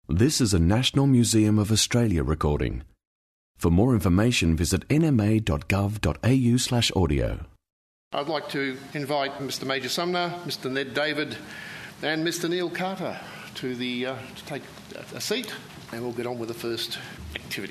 This is a National Museum of Australia recording. For more information, visit nma.gov.au/audio. I'd like to invite Mr. Major Sumner, Mr. Ned David and Mr. Neil Carter to take a seat, and we'll get on with the first activity.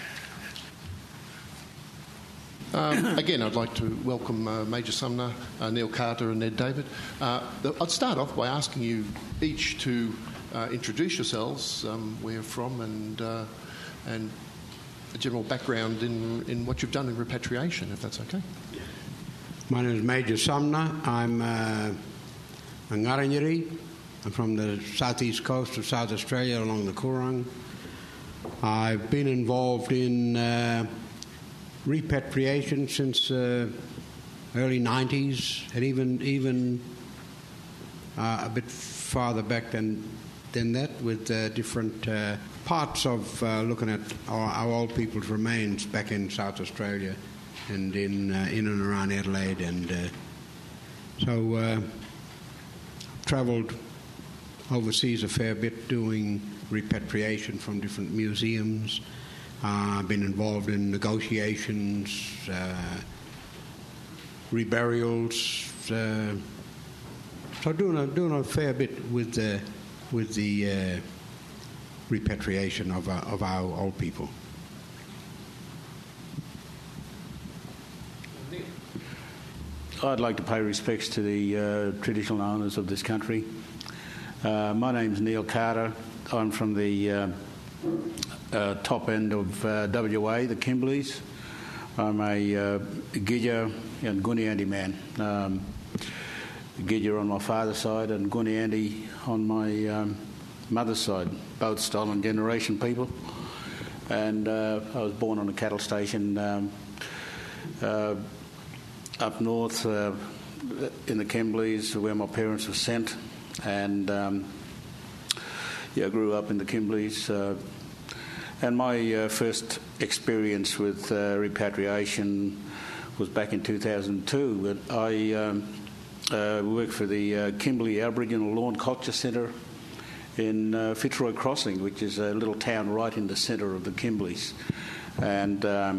Again, I'd like to welcome Major Sumner, Neil Carter and Ned David. I'd start off by asking you each to introduce yourselves, where you're from, and a general background in what you've done in repatriation, if that's okay. My name is Major Sumner. I'm a Ngarrindjeri. I'm from the southeast coast of South Australia along the Coorong. I've been involved in repatriation since early 90s, and even a bit farther back than that, with different parts of looking at our old people's remains back in South Australia and in and around Adelaide, and so travelled overseas a fair bit doing repatriation from different museums. I've been involved in negotiations, reburials, so doing a fair bit with the repatriation of our old people. I'd like to pay respects to the traditional owners of this country. My name's Neil Carter. I'm from the top end of WA, the Kimberleys. I'm a Gidja and Gooniyandi man. Gidja on my father's side and Gooniyandi on my mother's side, both stolen generation people. And I was born on a cattle station up north in the Kimberleys, where my parents were sent, and I grew up in the Kimberleys. And my first experience with repatriation was back in 2002. I worked for the Kimberley Aboriginal Law and Culture Centre in Fitzroy Crossing, which is a little town right in the centre of the Kimberleys. And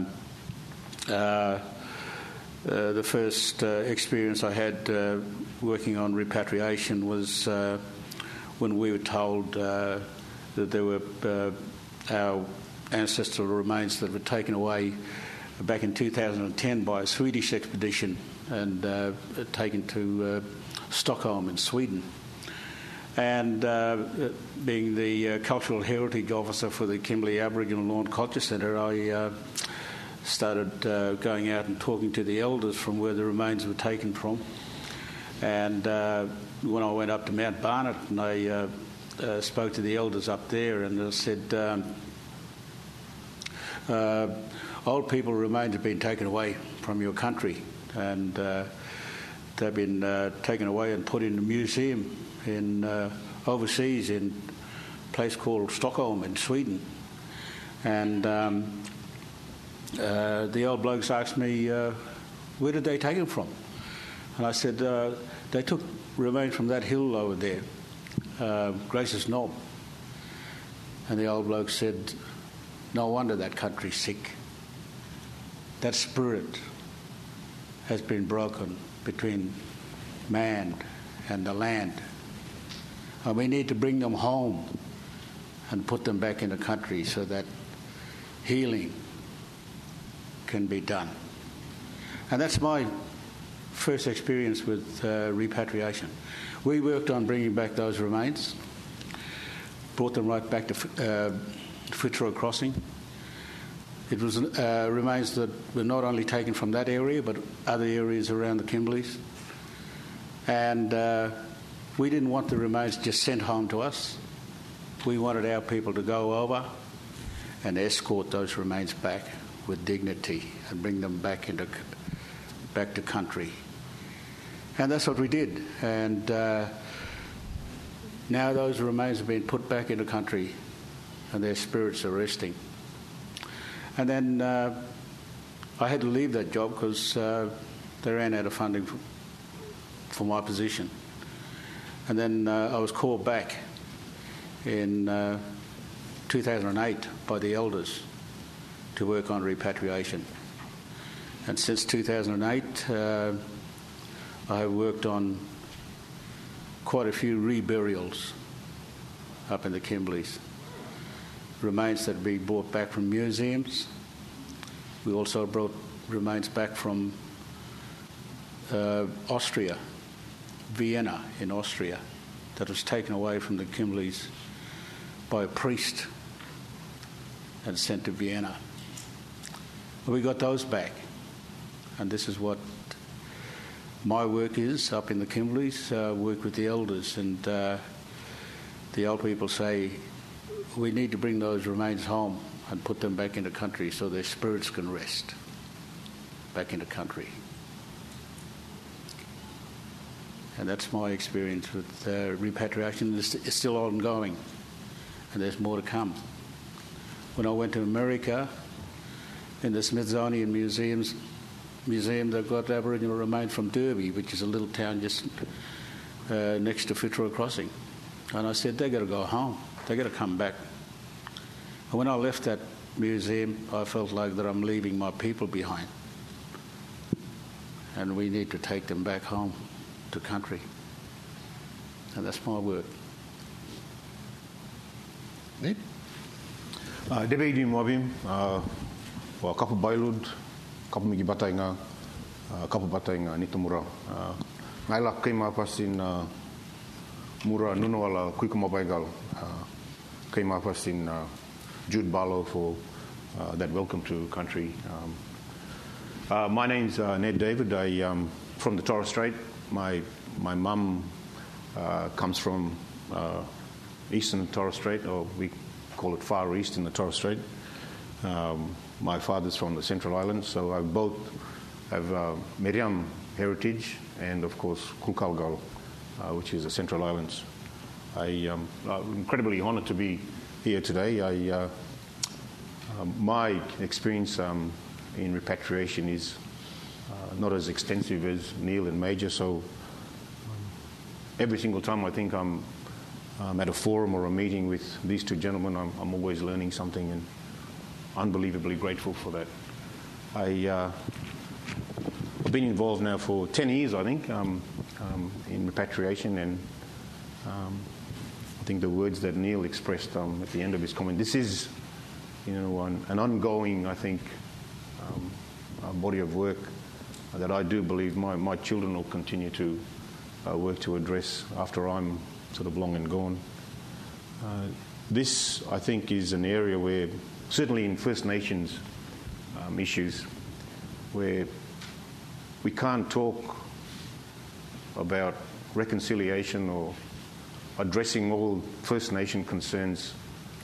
the first experience I had working on repatriation was when we were told that there were our ancestral remains that were taken away back in 2010 by a Swedish expedition and taken to Stockholm in Sweden. And being the cultural heritage officer for the Kimberley Aboriginal Law and Culture Centre, I started going out and talking to the elders from where the remains were taken from. And when I went up to Mount Barnett and I spoke to the elders up there, and I said, old people remains have been taken away from your country, and they've been taken away and put in a museum in overseas in a place called Stockholm in Sweden. And the old blokes asked me, where did they take them from? And I said, they took remains from that hill over there, Grace's Knob. And the old bloke said, no wonder that country's sick. That spirit has been broken between man and the land. And we need to bring them home and put them back in the country so that healing can be done. And that's my first experience with repatriation. We worked on bringing back those remains, brought them right back to Fitzroy Crossing. It was remains that were not only taken from that area but other areas around the Kimberleys. And we didn't want the remains just sent home to us. We wanted our people to go over and escort those remains back with dignity and bring them back to country. And that's what we did. And now those remains have been put back into country and their spirits are resting. And then I had to leave that job because they ran out of funding for my position. And then I was called back in 2008 by the elders to work on repatriation. And since 2008, I have worked on quite a few reburials up in the Kimberleys. Remains that we brought back from museums. We also brought remains back from Austria, Vienna in Austria, that was taken away from the Kimberleys by a priest and sent to Vienna. But we got those back, and this is what my work is up in the Kimberleys, work with the elders, and the old people say we need to bring those remains home and put them back into country so their spirits can rest back into country. And that's my experience with repatriation. It's still ongoing, and there's more to come. When I went to America, in the Smithsonian Museum, they've got Aboriginal remains from Derby, which is a little town just next to Fitzroy Crossing. And I said, they've got to go home. They've got to come back. And when I left that museum, I felt like that I'm leaving my people behind. And we need to take them back home to country. And that's my work. Ned? Debe di Mwabim, wa kapu bailud, kapu migi batainga, kapu batainga nitamura. Ngaila keima pasin mura nuno ala kuikuma baigal. Keima pasin Jude Barlow for that welcome to country. My name's Ned David. I am from the Torres Strait. My mum comes from eastern Torres Strait, or we call it Far East in the Torres Strait. My father's from the Central Islands, so I both have Meriam heritage and, of course, Kulkalgal, which is the Central Islands. I'm incredibly honoured to be here today. My experience in repatriation is not as extensive as Neil and Major, so every single time I think I'm at a forum or a meeting with these two gentlemen, I'm always learning something and unbelievably grateful for that. I've been involved now for 10 years, I think, in repatriation, and I think the words that Neil expressed at the end of his comment, this is, an ongoing, I think, body of work that I do believe my children will continue to work to address after I'm sort of long and gone. This, I think, is an area where, certainly in First Nations issues, where we can't talk about reconciliation or addressing all First Nation concerns,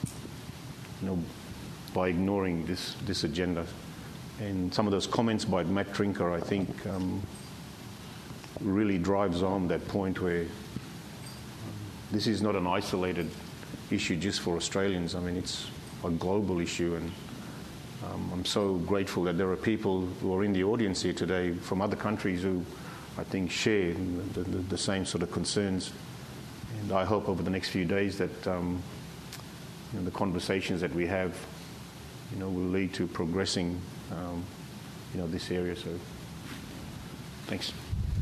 by ignoring this agenda. And some of those comments by Matt Trinker, I think, really drives home that point where this is not an isolated issue just for Australians. I mean, it's a global issue, and I'm so grateful that there are people who are in the audience here today from other countries who, I think, share the same sort of concerns. And I hope over the next few days that the conversations that we have, will lead to progressing, this area. So, thanks.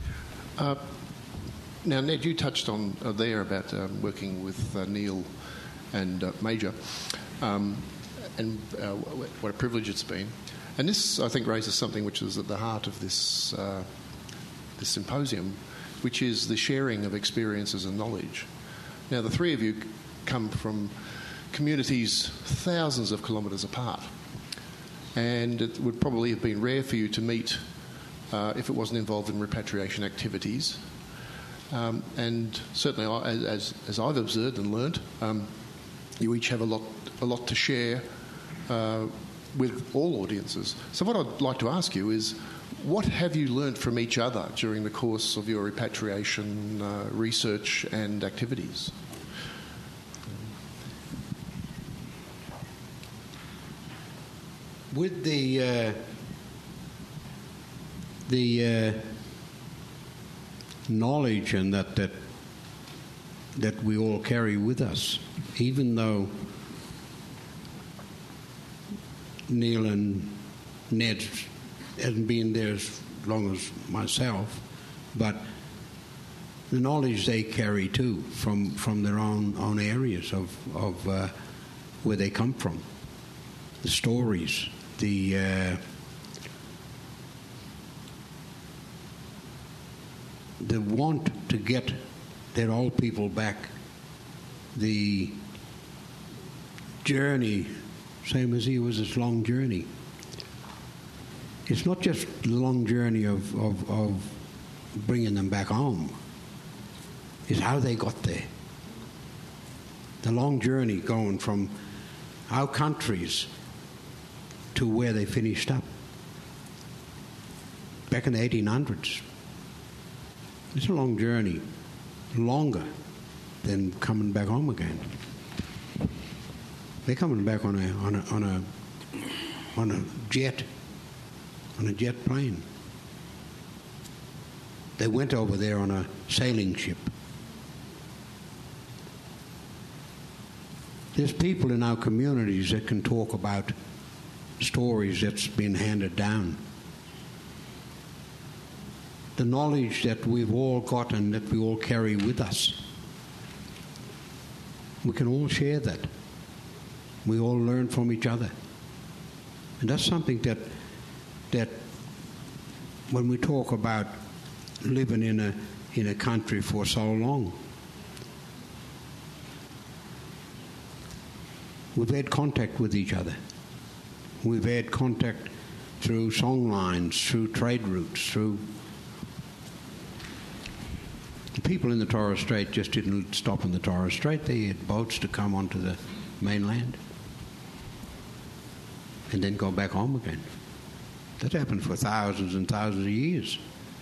Now, Ned, you touched on there about working with Neil and Major, and what a privilege it's been. And this, I think, raises something which is at the heart of this symposium, which is the sharing of experiences and knowledge. Now, the three of you come from communities thousands of kilometres apart, and it would probably have been rare for you to meet if it wasn't involved in repatriation activities. And certainly, as I've observed and learnt, you each have a lot to share with all audiences. So what I'd like to ask you is, what have you learnt from each other during the course of your repatriation research and activities? With the knowledge and that we all carry with us, even though Neil and Ned hasn't been there as long as myself, but the knowledge they carry too from their own areas of where they come from, the stories, the want to get their old people back, the journey, same as he was, this long journey. It's not just the long journey of bringing them back home. It's how they got there. The long journey going from our countries to where they finished up. Back in the 1800s. It's a long journey, longer than coming back home again. They're coming back on a jet plane. They went over there on a sailing ship. There's people in our communities that can talk about stories that's been handed down. The knowledge that we've all got and that we all carry with us. We can all share that. We all learn from each other. And that's something that when we talk about living in a country for so long, we've had contact with each other. We've had contact through song lines, through trade routes, through... The people in the Torres Strait just didn't stop in the Torres Strait. They had boats to come onto the mainland and then go back home again. That happened for thousands and thousands of years.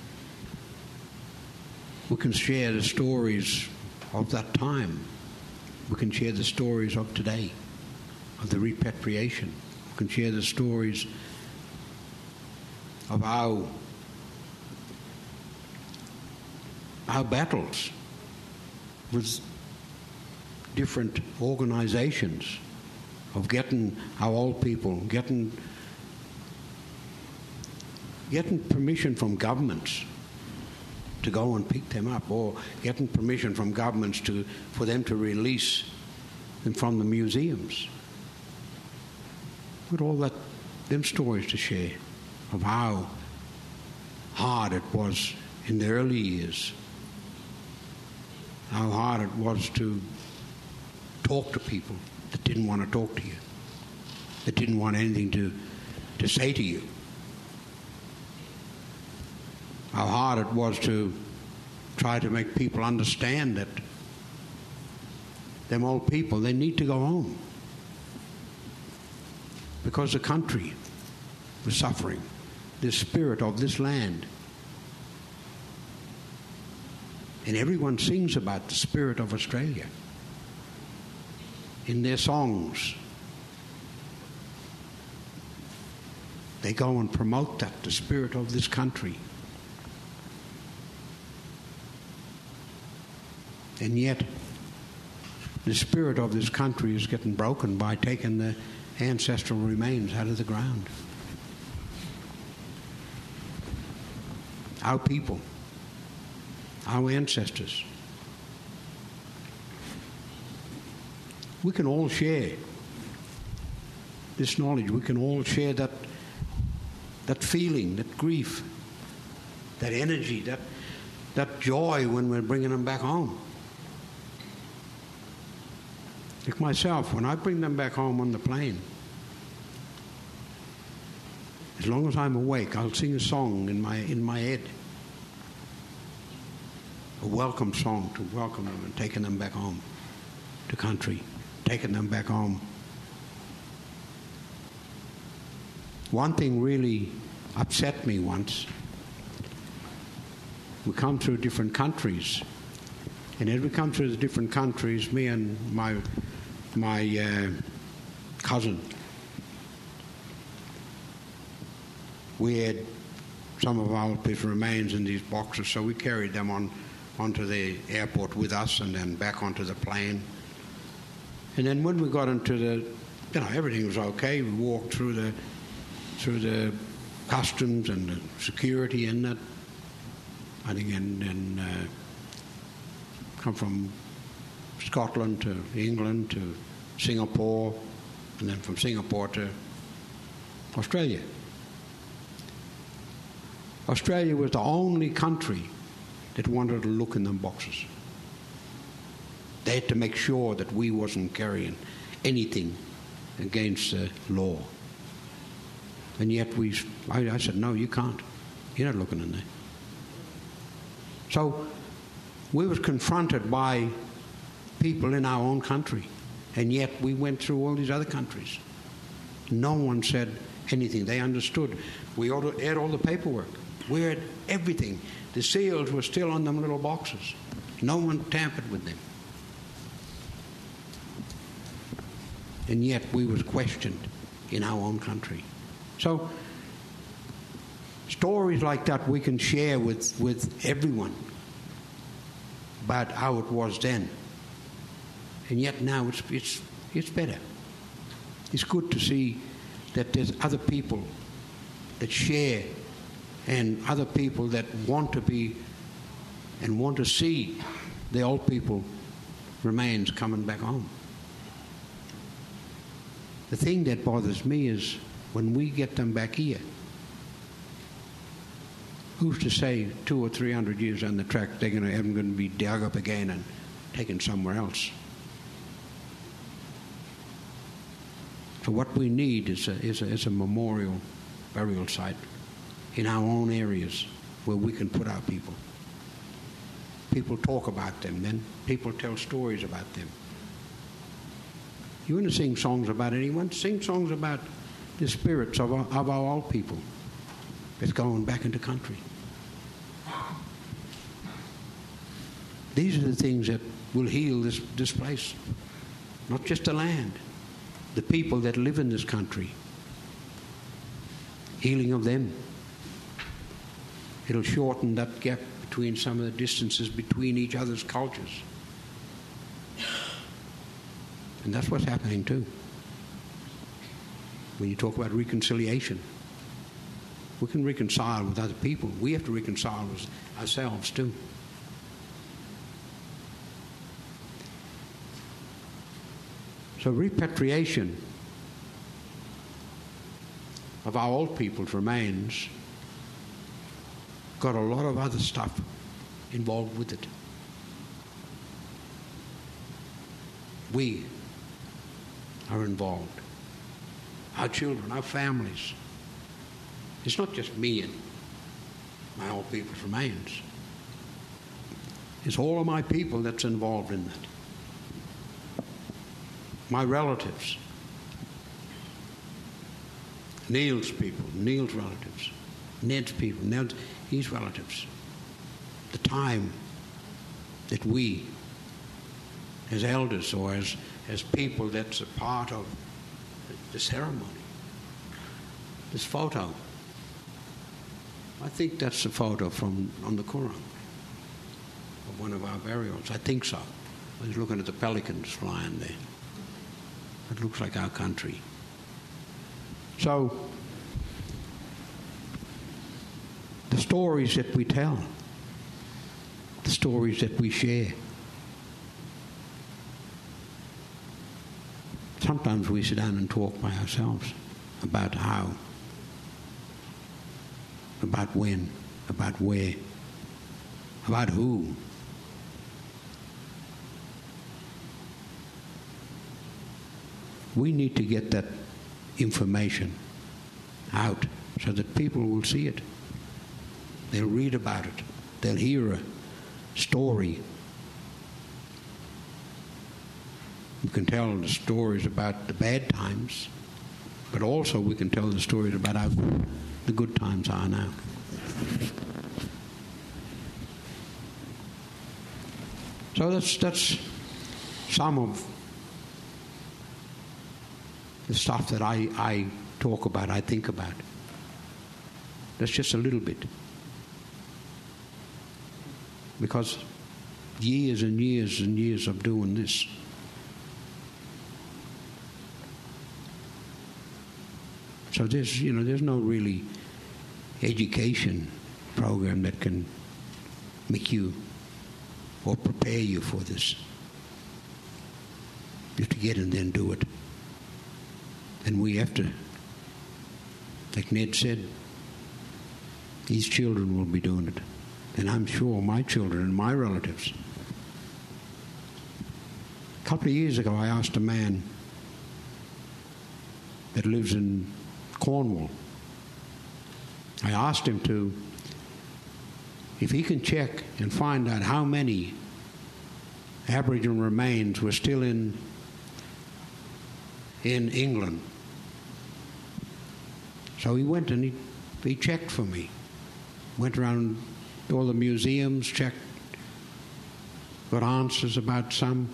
We can share the stories of that time. We can share the stories of today, of the repatriation. We can share the stories of our battles with different organizations, of getting our old people, getting permission from governments to go and pick them up, or getting permission from governments for them to release them from the museums. With all them stories to share of how hard it was in the early years, how hard it was to talk to people that didn't want to talk to you, that didn't want anything to say to you. How hard it was to try to make people understand that them old people, they need to go home because the country was suffering. The spirit of this land. And everyone sings about the spirit of Australia in their songs. They go and promote that, the spirit of this country. And yet, the spirit of this country is getting broken by taking the ancestral remains out of the ground. Our people, our ancestors. We can all share this knowledge. We can all share that feeling, that grief, that energy, that joy when we're bringing them back home. Like myself, when I bring them back home on the plane, as long as I'm awake, I'll sing a song in my head. A welcome song to welcome them and taking them back home to country, taking them back home. One thing really upset me once. We come through different countries, and as we come through the different countries, me and my cousin, we had some of our people's remains in these boxes, so we carried them onto the airport with us and then back onto the plane. And then when we got into the everything was okay. We walked through the customs and the security and that. I think and come from Scotland to England to Singapore, and then from Singapore to Australia. Australia was the only country that wanted to look in them boxes. They had to make sure that we wasn't carrying anything against the law. And yet I said, no, you can't. You're not looking in there. So we was confronted by people in our own country, and yet we went through all these other countries. No one said anything. They understood. We had all the paperwork. We had everything. The seals were still on them little boxes. No one tampered with them. And yet we was questioned in our own country. So stories like that we can share with everyone about how it was then. And yet now it's better. It's good to see that there's other people that share and other people that want to be and want to see the old people remains coming back home. The thing that bothers me is when we get them back here, who's to say 200 or 300 years on the track they're going to be dug up again and taken somewhere else? So what we need is a memorial burial site in our own areas where we can put our people. People talk about them, then people tell stories about them. You want to sing songs about anyone? Sing songs about the spirits of our old people that's going back into country. These are the things that will heal this place. Not just the land, the people that live in this country. Healing of them. It'll shorten that gap between some of the distances between each other's cultures. And that's what's happening too. When you talk about reconciliation, we can reconcile with other people. We have to reconcile with ourselves too. So repatriation of our old people's remains got a lot of other stuff involved with it. We are involved. Our children, our families. It's not just me and my old people's remains. It's all of my people that's involved in that. My relatives. Neil's people, Neil's relatives. Ned's people, his relatives. The time that we, as elders or as people that's a part of the ceremony. This photo. I think that's the photo on the Coorong of one of our burials. I think so. I was looking at the pelicans flying there. It looks like our country. So, the stories that we tell, the stories that we share, sometimes we sit down and talk by ourselves about how, about when, about where, about who. We need to get that information out so that people will see it. They'll read about it. They'll hear a story. We can tell the stories about the bad times, but also we can tell the stories about how the good times are now. So that's some of the stuff that I talk about, I think about. That's just a little bit. Because years and years and years of doing this, So there's no really education program that can make you or prepare you for this. You have to get and then do it. And we have to, like Ned said, these children will be doing it. And I'm sure my children and my relatives. A couple of years ago, I asked a man that lives in Cornwall. I asked him if he can check and find out how many Aboriginal remains were still in England. So he went and he checked for me. Went around all the museums, checked, got answers about some.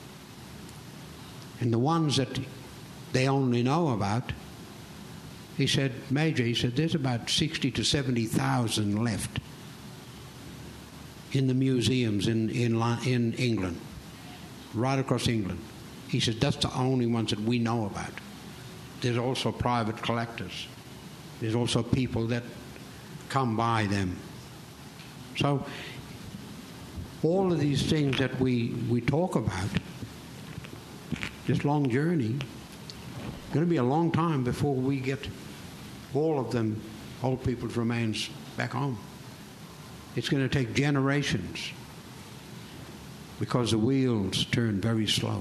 And the ones that they only know about, he said, Major, there's about 60 to 70,000 left in the museums in England, right across England. He said, that's the only ones that we know about. There's also private collectors. There's also people that come by them. So all of these things that we talk about, this long journey, going to be a long time before we get all of them, old people's remains, back home. It's going to take generations because the wheels turn very slow.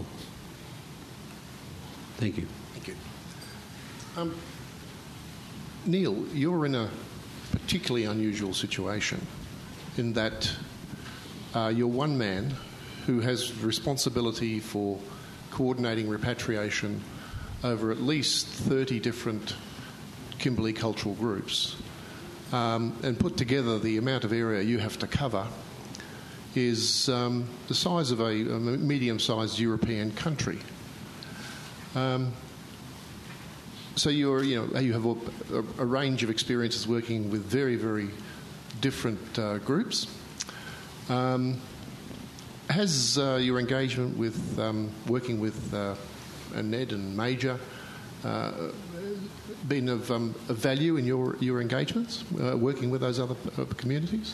Thank you. Thank you. Neil, you're in a particularly unusual situation in that you're one man who has responsibility for coordinating repatriation over at least 30 different Kimberley cultural groups. And put together, the amount of area you have to cover is the size of a medium-sized European country. So you have a range of experiences working with very, very different groups. Has your engagement with working with Ned and Major been of value in your engagements, working with those other communities?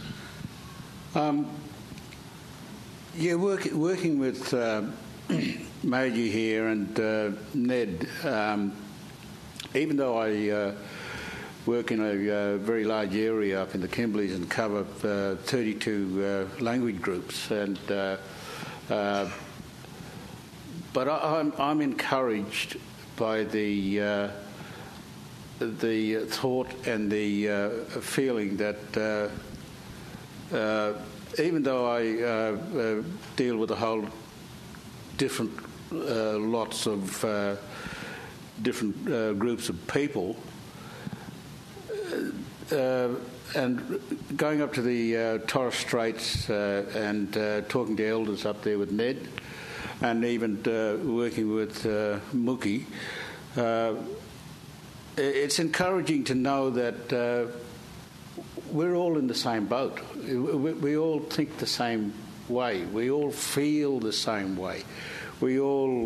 Working with Major here and Ned, even though I work in a very large area up in the Kimberleys and cover 32 language groups, and but I'm encouraged by the thought and the feeling that even though I deal with a whole different lots of different groups of people, and going up to the Torres Straits and talking to elders up there with Ned, and even working with Mookie, it's encouraging to know that we're all in the same boat. We all think the same way. We all feel the same way. We all,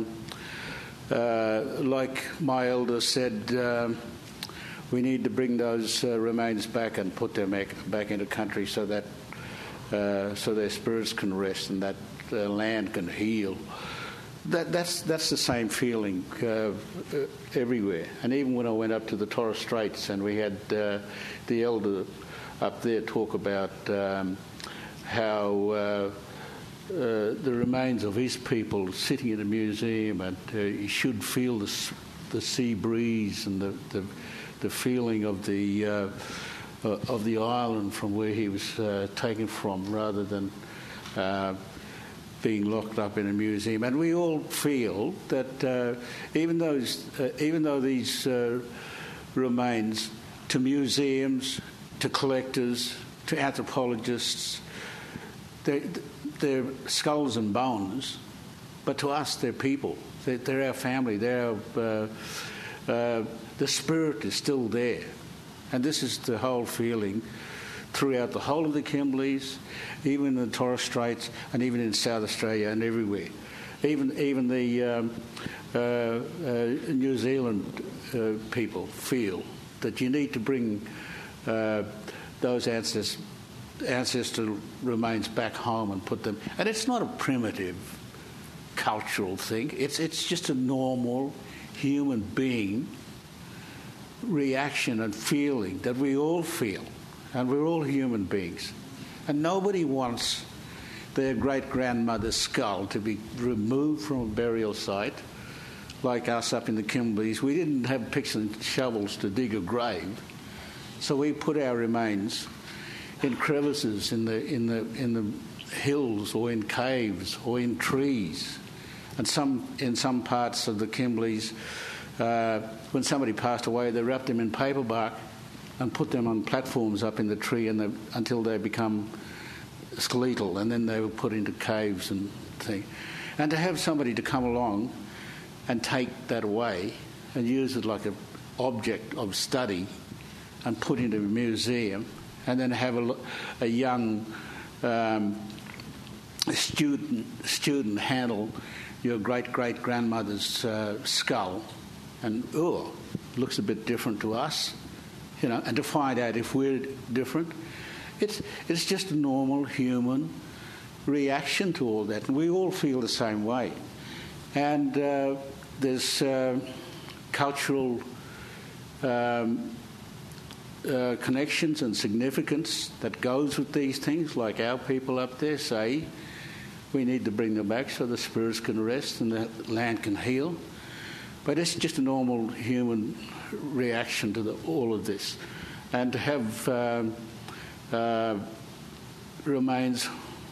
like my elder said, we need to bring those remains back and put them back into country so that so their spirits can rest and that land can heal. That's the same feeling everywhere. And even when I went up to the Torres Straits and we had the elder up there talk about how the remains of his people sitting in a museum, and he should feel the sea breeze and the feeling of the island from where he was taken from, rather than being locked up in a museum. And we all feel that even though these remains, to museums, to collectors, to anthropologists, they're skulls and bones, but to us they're people. They're our family. The spirit is still there. And this is the whole feeling throughout the whole of the Kimberleys, even in the Torres Straits, and even in South Australia and everywhere. Even the New New Zealand people feel that you need to bring those ancestral remains back home and put them. And it's not a primitive cultural thing. It's just a normal human being reaction and feeling that we all feel, and we're all human beings. And nobody wants their great-grandmother's skull to be removed from a burial site like us up in the Kimberleys. We didn't have picks and shovels to dig a grave, so we put our remains in crevices in the hills, or in caves, or in trees. And in some parts of the Kimberleys, when somebody passed away, they wrapped them in paper bark and put them on platforms up in the tree until they become skeletal, and then they were put into caves and things. And to have somebody to come along and take that away and use it like an object of study and put into a museum, and then have a young student handle your great-great-grandmother's skull, and looks a bit different to us, and to find out if we're different. It's just a normal human reaction to all that, and we all feel the same way. And there's cultural connections and significance that goes with these things, like our people up there say we need to bring them back so the spirits can rest and the land can heal. But it's just a normal human reaction to all of this. And to have remains,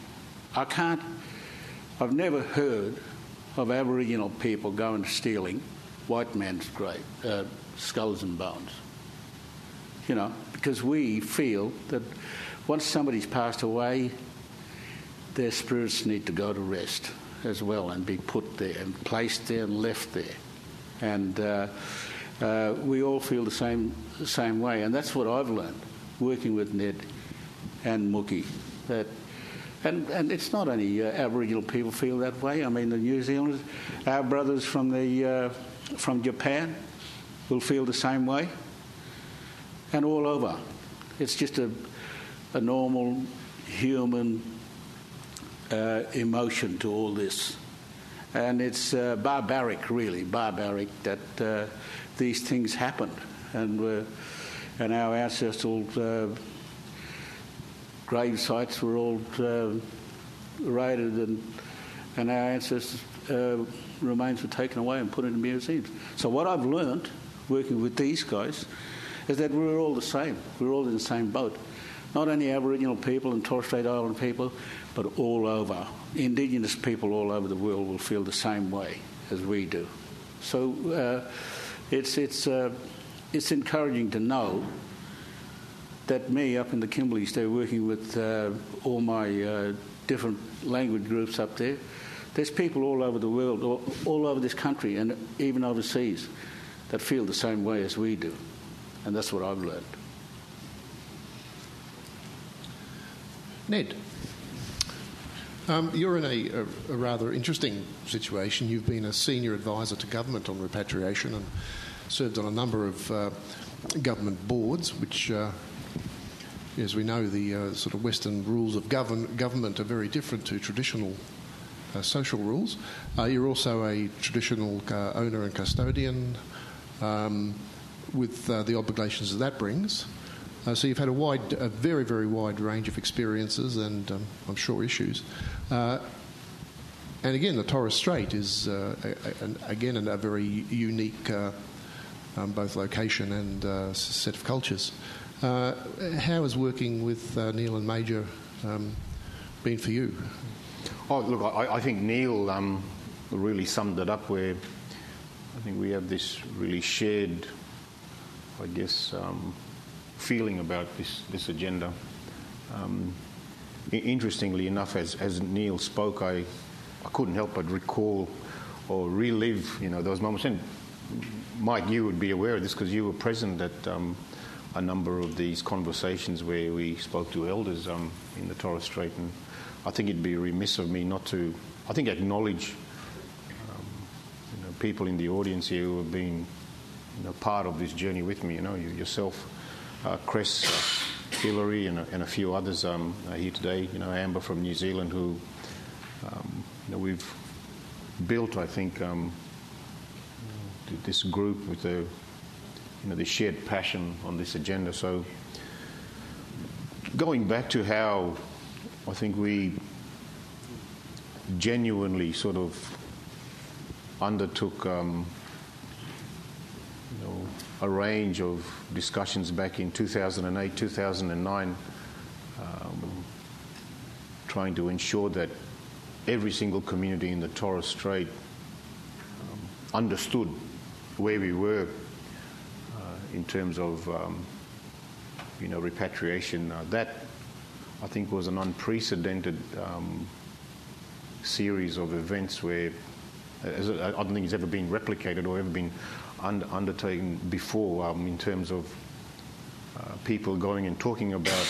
I've never heard of Aboriginal people going to stealing white man's grave, skulls and bones. Because we feel that once somebody's passed away, their spirits need to go to rest as well and be put there and placed there and left there. And we all feel the same way. And that's what I've learned working with Ned and Mookie. And it's not only Aboriginal people feel that way. I mean, the New Zealanders, our brothers from Japan will feel the same way. And all over. It's just a normal human emotion to all this. And it's barbaric that these things happened. And our ancestral grave sites were all raided, and our ancestors' remains were taken away and put into museums. So what I've learnt working with these guys is that we're all the same. We're all in the same boat. Not only Aboriginal people and Torres Strait Island people, but all over. Indigenous people all over the world will feel the same way as we do. So it's encouraging to know that me up in the Kimberleys, they're working with all my different language groups up there. There's people all over the world, all over this country, and even overseas, that feel the same way as we do. And that's what I've learned. Ned, you're in a rather interesting situation. You've been a senior advisor to government on repatriation and served on a number of government boards, which, as we know, the sort of Western rules of government are very different to traditional social rules. You're also a traditional owner and custodian, with the obligations that brings. So you've had a very, very wide range of experiences and, I'm sure, issues. And again, the Torres Strait is, again, a very unique both location and set of cultures. How has working with Neil and Major been for you? Oh, look, I think Neil really summed it up, where I think we have this really shared, I guess, feeling about this agenda. Interestingly enough, as Neil spoke, I couldn't help but recall or relive, those moments. And Mike, you would be aware of this because you were present at a number of these conversations where we spoke to elders in the Torres Strait, and I think it'd be remiss of me not to, acknowledge, people in the audience here who have been part of this journey with me. Yourself, Chris, Hillary, and a few others are here today. Amber from New Zealand, who we've built, I think, this group with the shared passion on this agenda. So going back to how I think we genuinely sort of undertook a range of discussions back in 2008, 2009, trying to ensure that every single community in the Torres Strait understood where we were in terms of repatriation. That, I think, was an unprecedented series of events where I don't think it's ever been replicated or ever been undertaken before, in terms of people going and talking about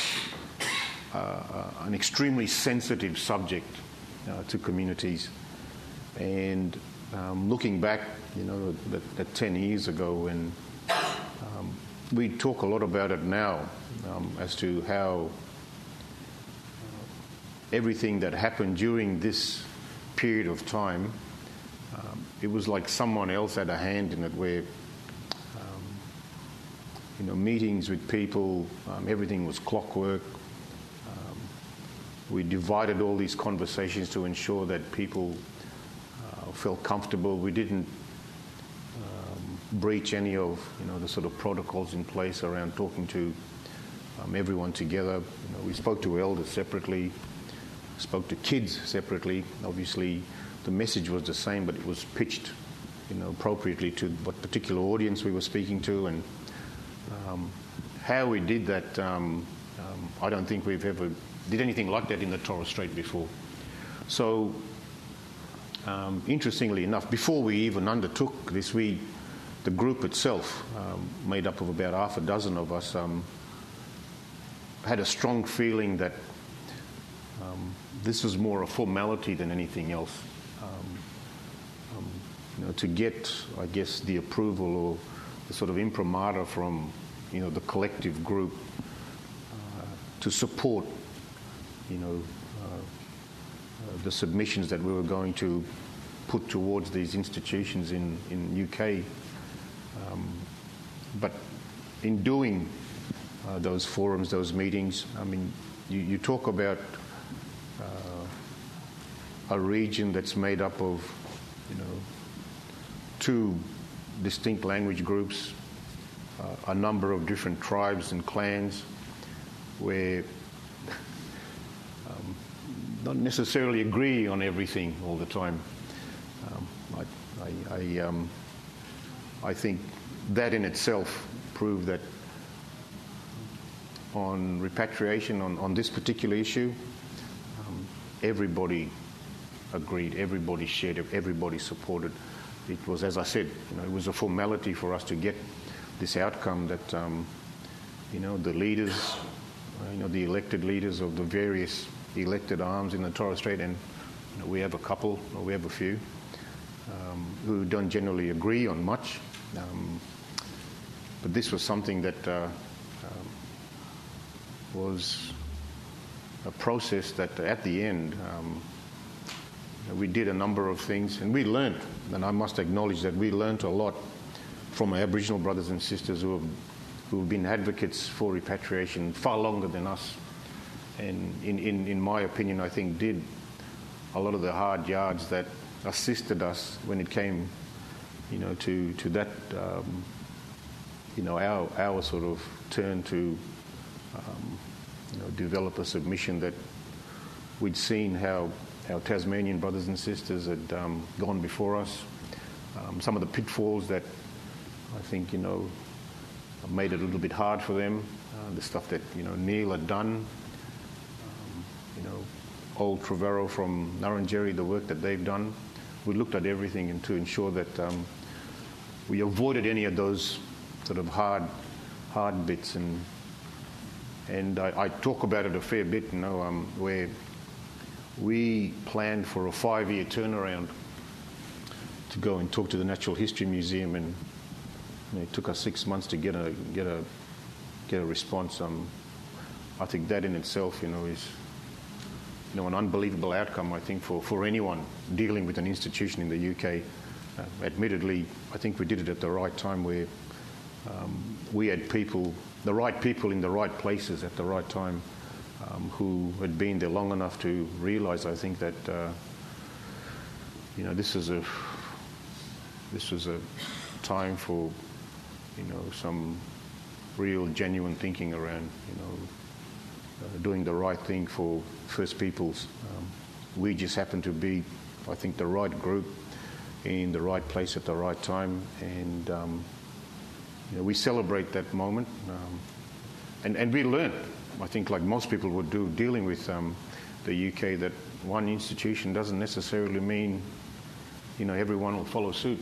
an extremely sensitive subject to communities. And looking back, that 10 years ago, and we talk a lot about it now as to how everything that happened during this period of time, it was like someone else had a hand in it, where meetings with people, everything was clockwork. We divided all these conversations to ensure that people felt comfortable. We didn't breach any of the sort of protocols in place around talking to everyone together. We spoke to elders separately, spoke to kids separately. Obviously, the message was the same, but it was pitched, appropriately to what particular audience we were speaking to, and how we did that. I don't think we've ever did anything like that in the Torres Strait before. So, interestingly enough, before we even undertook this, the group itself, made up of about half a dozen of us, had a strong feeling that this was more a formality than anything else. To get, I guess, the approval or the sort of imprimatur from, the collective group to support, the submissions that we were going to put towards these institutions in UK. But in doing those forums, those meetings, I mean, you talk about a region that's made up of, two distinct language groups, a number of different tribes and clans, where not necessarily agree on everything all the time. I think that in itself proved that on repatriation, on this particular issue, everybody agreed, everybody shared, everybody supported. It was, as I said, it was a formality for us to get this outcome that, the leaders, the elected leaders of the various elected arms in the Torres Strait, and we have a couple, or we have a few, who don't generally agree on much. But this was something that was a process that at the end, we did a number of things, and we learned, and I must acknowledge that we learned a lot from our Aboriginal brothers and sisters who have been advocates for repatriation far longer than us, and in my opinion, I think did a lot of the hard yards that assisted us when it came, to that, our sort of turn to, develop a submission that we'd seen how our Tasmanian brothers and sisters had gone before us. Some of the pitfalls that I think, made it a little bit hard for them. The stuff that, Neil had done. Old Trevero from Nurrunjeri, the work that they've done. We looked at everything and to ensure that we avoided any of those sort of hard bits. And I talk about it a fair bit, where we planned for a 5-year turnaround to go and talk to the Natural History Museum, and it took us 6 months to get a response. I think that in itself, is an unbelievable outcome, I think, for anyone dealing with an institution in the UK. Admittedly, I think we did it at the right time, where we had the right people in the right places at the right time, who had been there long enough to realise, I think, that this was a time for some real genuine thinking around doing the right thing for First Peoples. We just happened to be, I think, the right group in the right place at the right time, and we celebrate that moment, and we learn, I think, like most people would do, dealing with the UK, that one institution doesn't necessarily mean everyone will follow suit.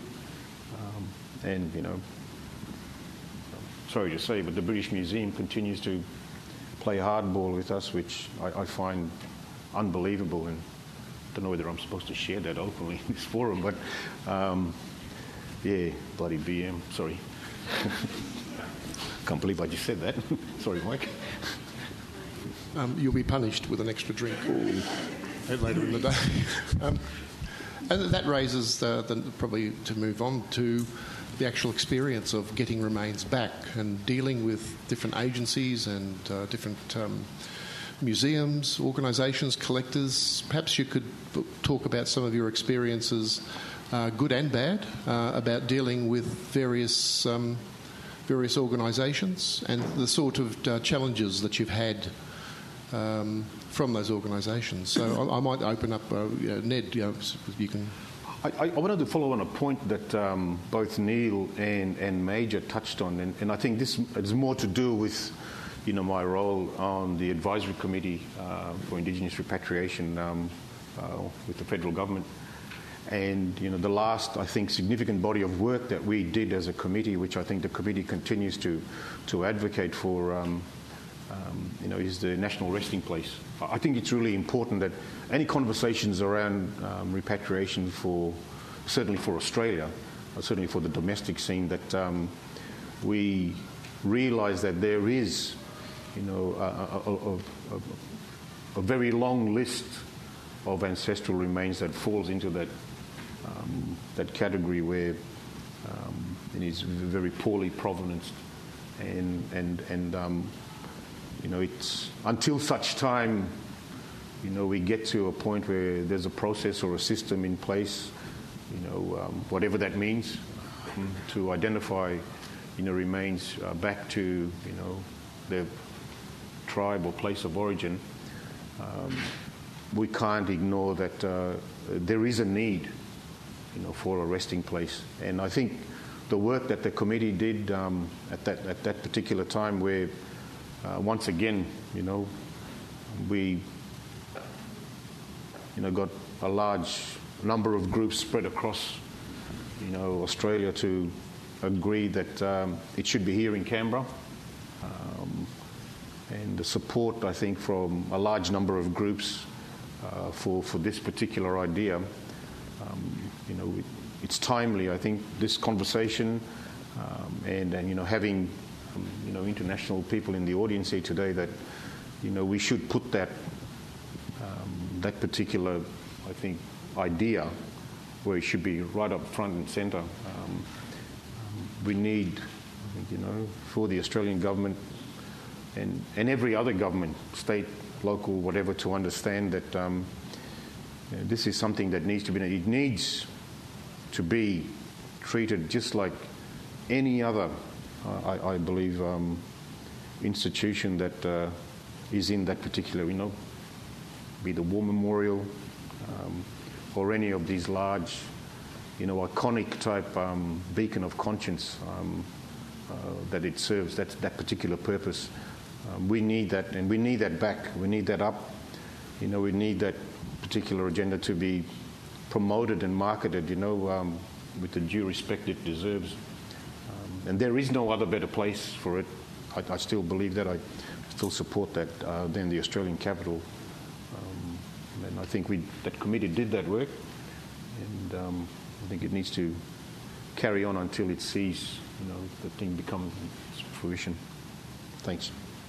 Sorry to say, but the British Museum continues to play hardball with us, which I find unbelievable, and I don't know whether I'm supposed to share that openly in this forum, but yeah, bloody BM, sorry. Can't believe I just said that. Sorry, Mike. You'll be punished with an extra drink later in the day. And that raises, probably to move on to the actual experience of getting remains back and dealing with different agencies and different museums, organisations, collectors. Perhaps you could talk about some of your experiences, good and bad, about dealing with various organisations and the sort of challenges that you've had from those organisations. So I might open up, Ned, you can... I wanted to follow on a point that both Neil and Major touched on, and I think this is more to do with my role on the advisory committee for Indigenous repatriation with the federal government, and the last, I think, significant body of work that we did as a committee, which I think the committee continues to advocate for, is the National Resting Place. I think it's really important that any conversations around repatriation, certainly for Australia, or certainly for the domestic scene, that we realise that there is, a very long list of ancestral remains that falls into that category where it is very poorly provenanced, and it's until such time we get to a point where there's a process or a system in place, whatever that means, to identify remains back to their tribe or place of origin. We can't ignore that there is a need for a resting place, and I think the work that the committee did at that particular time, where once again we got a large number of groups spread across Australia to agree that it should be here in Canberra, and the support, I think, from a large number of groups for this particular idea. It's timely, I think, this conversation, and having international people in the audience here today, that we should put that particular, I think, idea where it should be right up front and centre. We need, for the Australian government and every other government, state, local, whatever, to understand that this is something that needs to be. It needs to be treated just like any other, I believe, institution that is in that particular, be the War Memorial or any of these large, iconic type beacon of conscience that it serves, that particular purpose. We need that, and we need that back. We need that up. We need that particular agenda to be promoted and marketed, with the due respect it deserves. And there is no other better place for it. I still believe that. I still support that than the Australian capital. And I think that committee did that work, and think it needs to carry on until it sees, the thing become fruition. Thanks.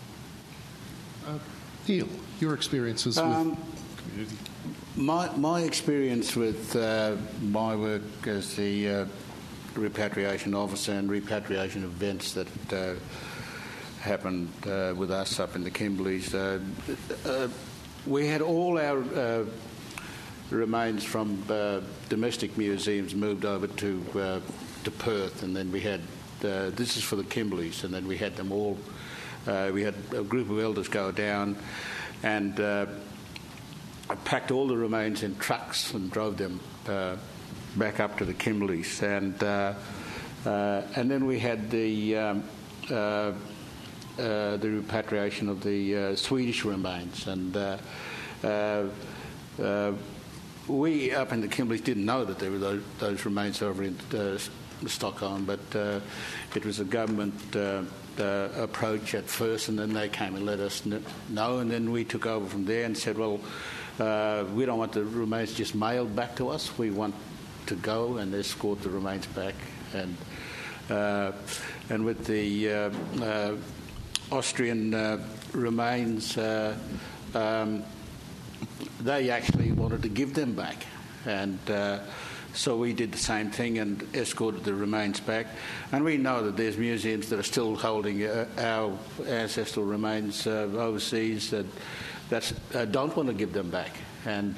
Neil, your experiences with community? My experience with my work as the repatriation officer and repatriation events that happened with us up in the Kimberleys, we had all our remains from domestic museums moved over to Perth, and then we had this is for the Kimberleys, and then we had them all. We had a group of elders go down and packed all the remains in trucks and drove them back up to the Kimberleys, and then we had the repatriation of the Swedish remains, and we up in the Kimberleys didn't know that there were those remains over in Stockholm, but it was a government approach at first, and then they came and let us know, and then we took over from there and said, well, we don't want the remains just mailed back to us. We want to go and escort the remains back, and with the Austrian remains, they actually wanted to give them back, and so we did the same thing and escorted the remains back. And we know that there's museums that are still holding our ancestral remains overseas that don't want to give them back. And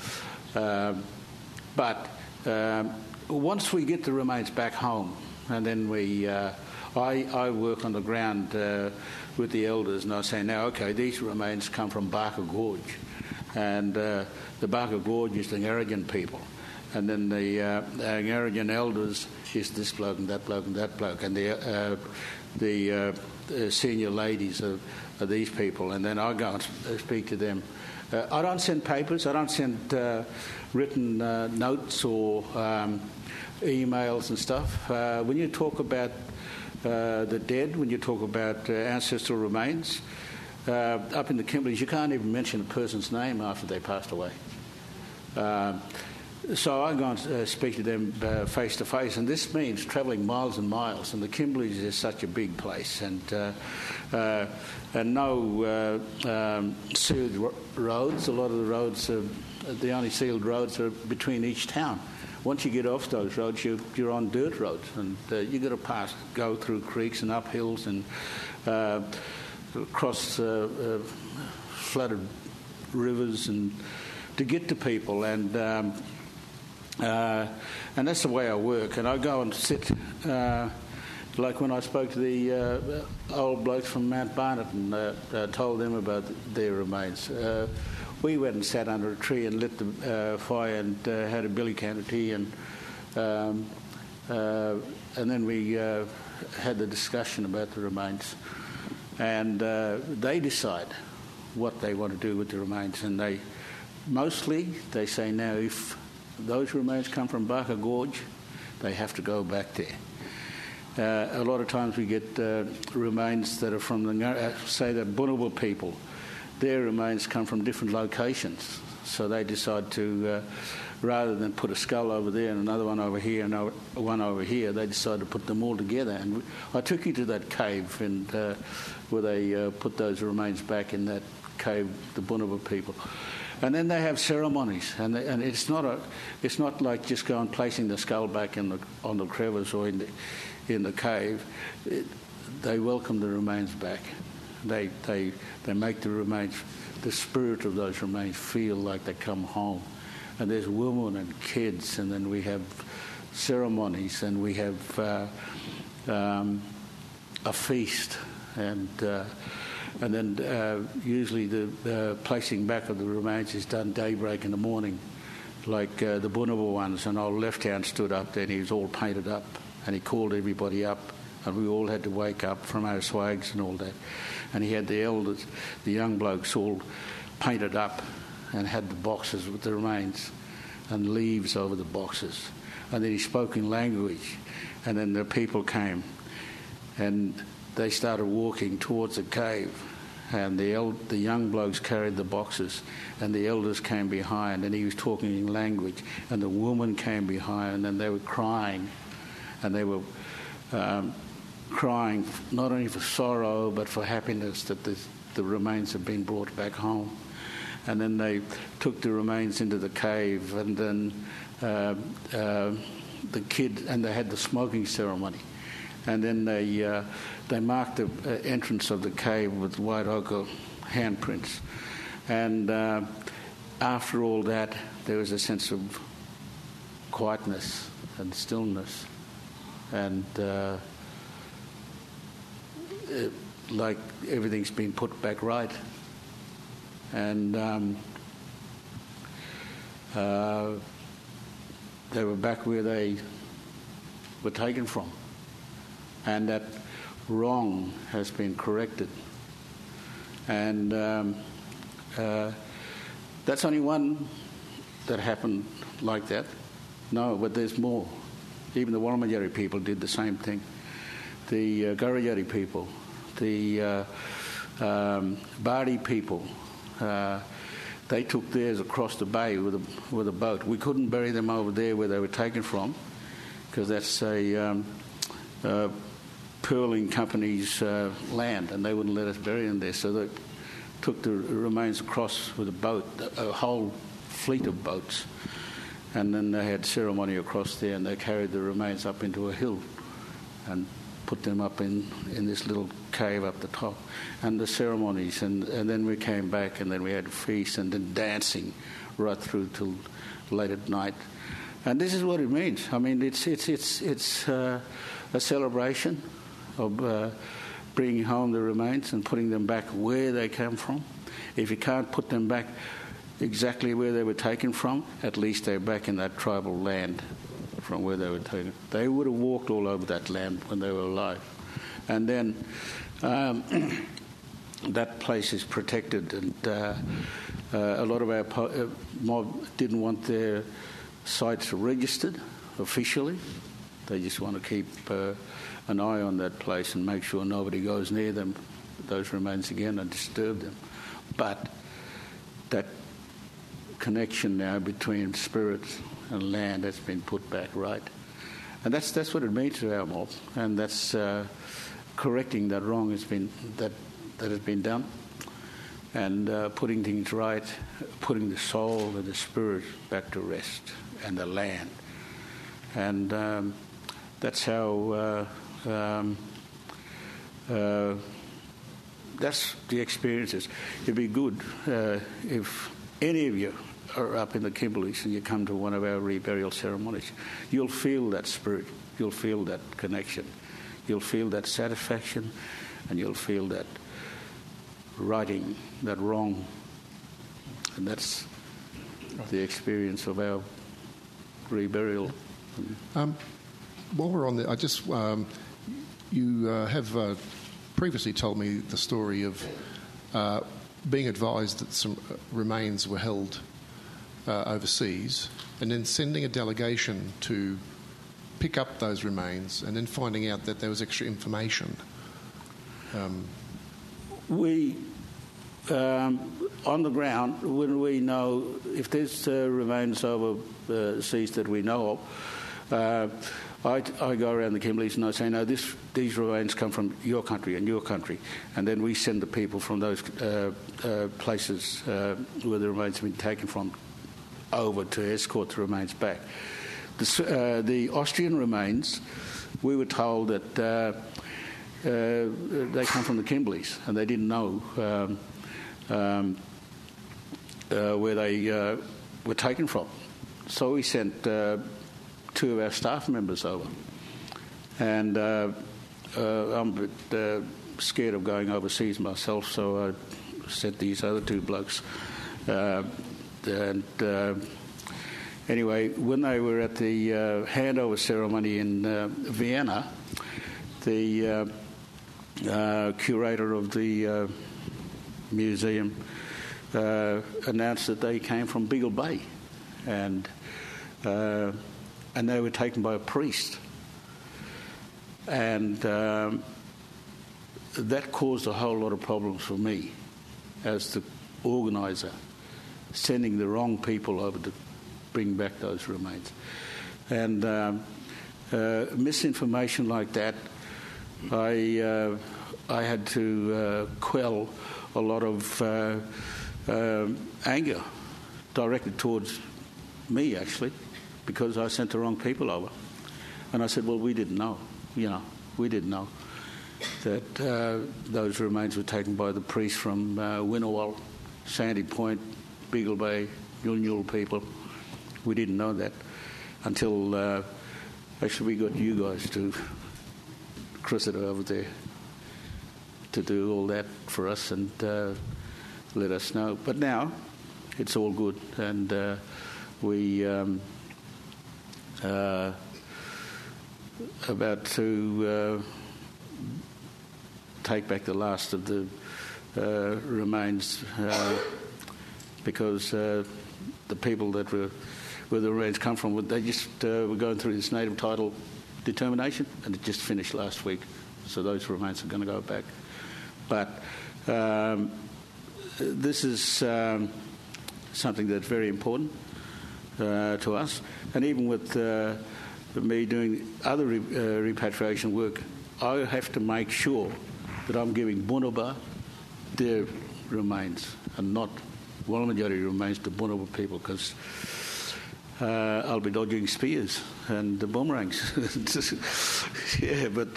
but once we get the remains back home, and then I work on the ground with the elders, and I say, now, okay, these remains come from Barker Gorge, and the Barker Gorge is the Ngarijan people. And then the Ngarijan elders is this bloke and that bloke and that bloke, and the senior ladies are these people. And then I go and speak to them. I don't send papers. I don't send written notes or emails and stuff. When you talk about the dead, when you talk about ancestral remains, up in the Kimberleys, you can't even mention a person's name after they passed away. So I go and speak to them face to face, and this means travelling miles and miles. And the Kimberleys is such a big place, and no sealed roads. A lot of the roads, the only sealed roads are between each town. Once you get off those roads, you're on dirt roads, and you got to go through creeks and up hills and cross flooded rivers and to get to people, and that's the way I work. And I go and sit, like when I spoke to the old blokes from Mount Barnett and told them about their remains. We went and sat under a tree and lit the fire and had a billy can of tea, and then we had the discussion about the remains. And they decide what they want to do with the remains, and they say now if those remains come from Barker Gorge, they have to go back there. A lot of times we get remains that are from say the Bunuba people. Their remains come from different locations, so they decide to rather than put a skull over there and another one over here and one over here, they decide to put them all together. And I took you to that cave and where they put those remains back in that cave, the Bunuba people. And then they have ceremonies, and it's not like just going placing the skull back on the crevice or in the cave. They welcome the remains back. They make the remains, the spirit of those remains, feel like they come home. And there's women and kids, and then we have ceremonies, and we have a feast, and then usually the placing back of the remains is done daybreak in the morning, like the Bunuba ones. And old Left Hand stood up there, and he was all painted up, and he called everybody up, and we all had to wake up from our swags and all that. And he had the elders, the young blokes, all painted up and had the boxes with the remains and leaves over the boxes. And then he spoke in language, and then the people came and they started walking towards the cave, and the young blokes carried the boxes, and the elders came behind, and he was talking in language, and the woman came behind, and they were crying, and they were crying not only for sorrow but for happiness that the remains had been brought back home. And then they took the remains into the cave, and then the kid, and they had the smoking ceremony, and then they marked the entrance of the cave with white ochre handprints, and after all that there was a sense of quietness and stillness, and like everything's been put back right. And they were back where they were taken from, and that wrong has been corrected. And that's only one that happened like that. No, but there's more. Even the Wallumajarri people did the same thing. The Gurrajari people, the Bardi people, they took theirs across the bay with a boat. We couldn't bury them over there where they were taken from, because that's a pearling company's land, and they wouldn't let us bury them there. So they took the remains across with a boat, a whole fleet of boats, and then they had ceremony across there, and they carried the remains up into a hill and put them up in this little cave up the top, and the ceremonies, and then we came back, and then we had a feast, and then dancing right through till late at night. And this is what it means. I mean, it's a celebration of bringing home the remains and putting them back where they came from. If you can't put them back exactly where they were taken from, at least they're back in that tribal land from where they were taken. They would have walked all over that land when they were alive. And then that place is protected, and a lot of our mob didn't want their sites registered officially. They just want to keep an eye on that place and make sure nobody goes near them, those remains again, and disturb them. But that connection now between spirits and land has been put back right, and that's what it means to our mob, and that's correcting that wrong has been that has been done, and putting things right, putting the soul and the spirit back to rest, and the land, and that's how that's the experiences. It'd be good if any of you are up in the Kimberleys and you come to one of our reburial ceremonies. You'll feel that spirit, you'll feel that connection, you'll feel that satisfaction, and you'll feel that righting, that wrong. And that's the experience of our reburial. While we're on there, I just you have previously told me the story of being advised that some remains were held overseas, and then sending a delegation to pick up those remains, and then finding out that there was extra information. We, on the ground, when we know if there's remains overseas that we know of, I go around the Kimberleys and I say, no, these remains come from your country and your country. And then we send the people from those places where the remains have been taken from over to escort the remains back. The Austrian remains, we were told that they come from the Kimberleys, and they didn't know where they were taken from. So we sent two of our staff members over, and I'm a bit scared of going overseas myself, so I sent these other two blokes. Anyway, when they were at the handover ceremony in Vienna, the curator of the museum announced that they came from Beagle Bay, and they were taken by a priest. And that caused a whole lot of problems for me as the organiser, sending the wrong people over to bring back those remains. And misinformation like that, I had to quell a lot of anger directed towards me, actually, because I sent the wrong people over. And I said, well, we didn't know, we didn't know that those remains were taken by the priests from Winnowal, Sandy Point, Beagle Bay, Nyul people. We didn't know that until actually we got you guys to Cressida over there to do all that for us and let us know. But now it's all good, and we about to take back the last of the remains because the people that were where the remains come from, they just were going through this native title determination, and it just finished last week. So those remains are going to go back. But this is something that's very important to us. And even with me doing other repatriation work, I have to make sure that I'm giving Bunuba their remains and not Wallamajari remains to Bunuba people, because I'll be dodging spears and the boomerangs. Yeah, but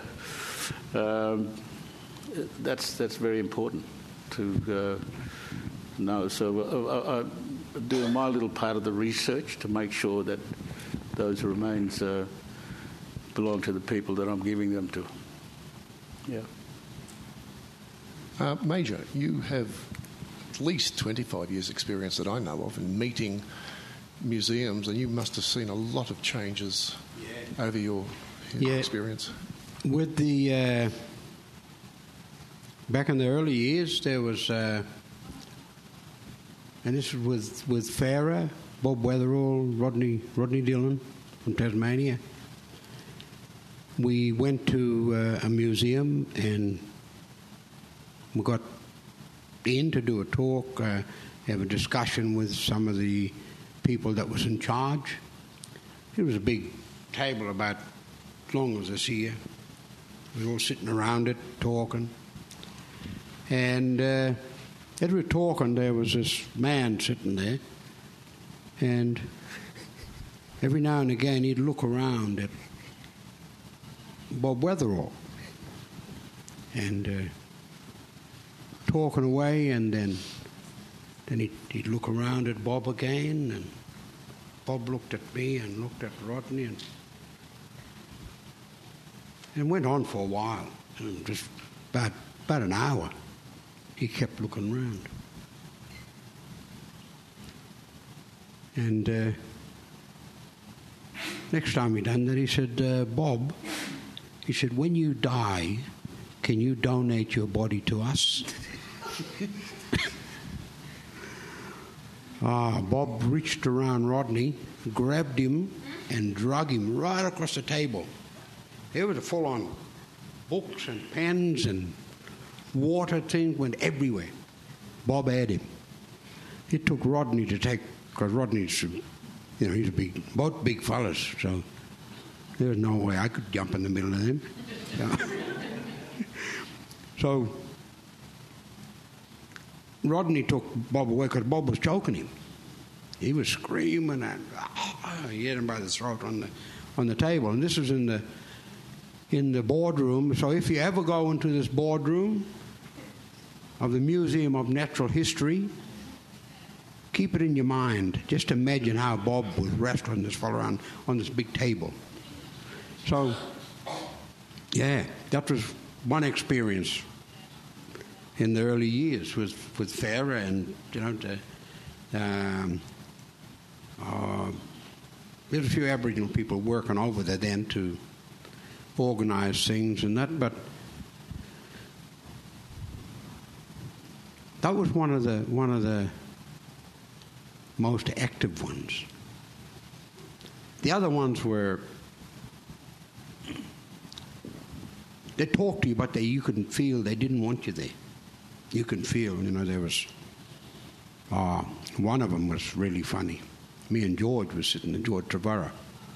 that's very important to know. So I'm doing my little part of the research to make sure that those remains belong to the people that I'm giving them to. Yeah. Major, you have at least 25 years' experience that I know of in meeting museums, and you must have seen a lot of changes over your experience. With the back in the early years, there was, and this was with Farah, Bob Weatherall, Rodney Dillon from Tasmania. We went to a museum and we got in to do a talk, have a discussion with some of the people that was in charge. It was a big table about as long as this here. We were all sitting around it talking. And as we were talking, there was this man sitting there. And every now and again he'd look around at Bob Weatherall and talking away, and then he'd look around at Bob again, and Bob looked at me and looked at Rodney, and went on for a while, just about an hour. He kept looking around. And next time he done that, he said, Bob, he said, when you die, can you donate your body to us? Bob reached around Rodney, grabbed him, and dragged him right across the table. There was a full-on books and pens and water things went everywhere. Bob had him. It took Rodney to take, because Rodney's, he's both big fellas, so there was no way I could jump in the middle of them. So Rodney took Bob away because Bob was choking him. He was screaming and he had him by the throat on the table. And this was in the boardroom. So if you ever go into this boardroom of the Museum of Natural History, keep it in your mind. Just imagine how Bob was wrestling this fellow around on this big table. So, yeah, that was one experience in the early years with Farah, and there's a few Aboriginal people working over there then to organise things and that, but that was one of the most active ones. The other ones were they talked to you, but you could feel they didn't want you there. You can feel, there was... one of them was really funny. Me and George was sitting there, George Trevara,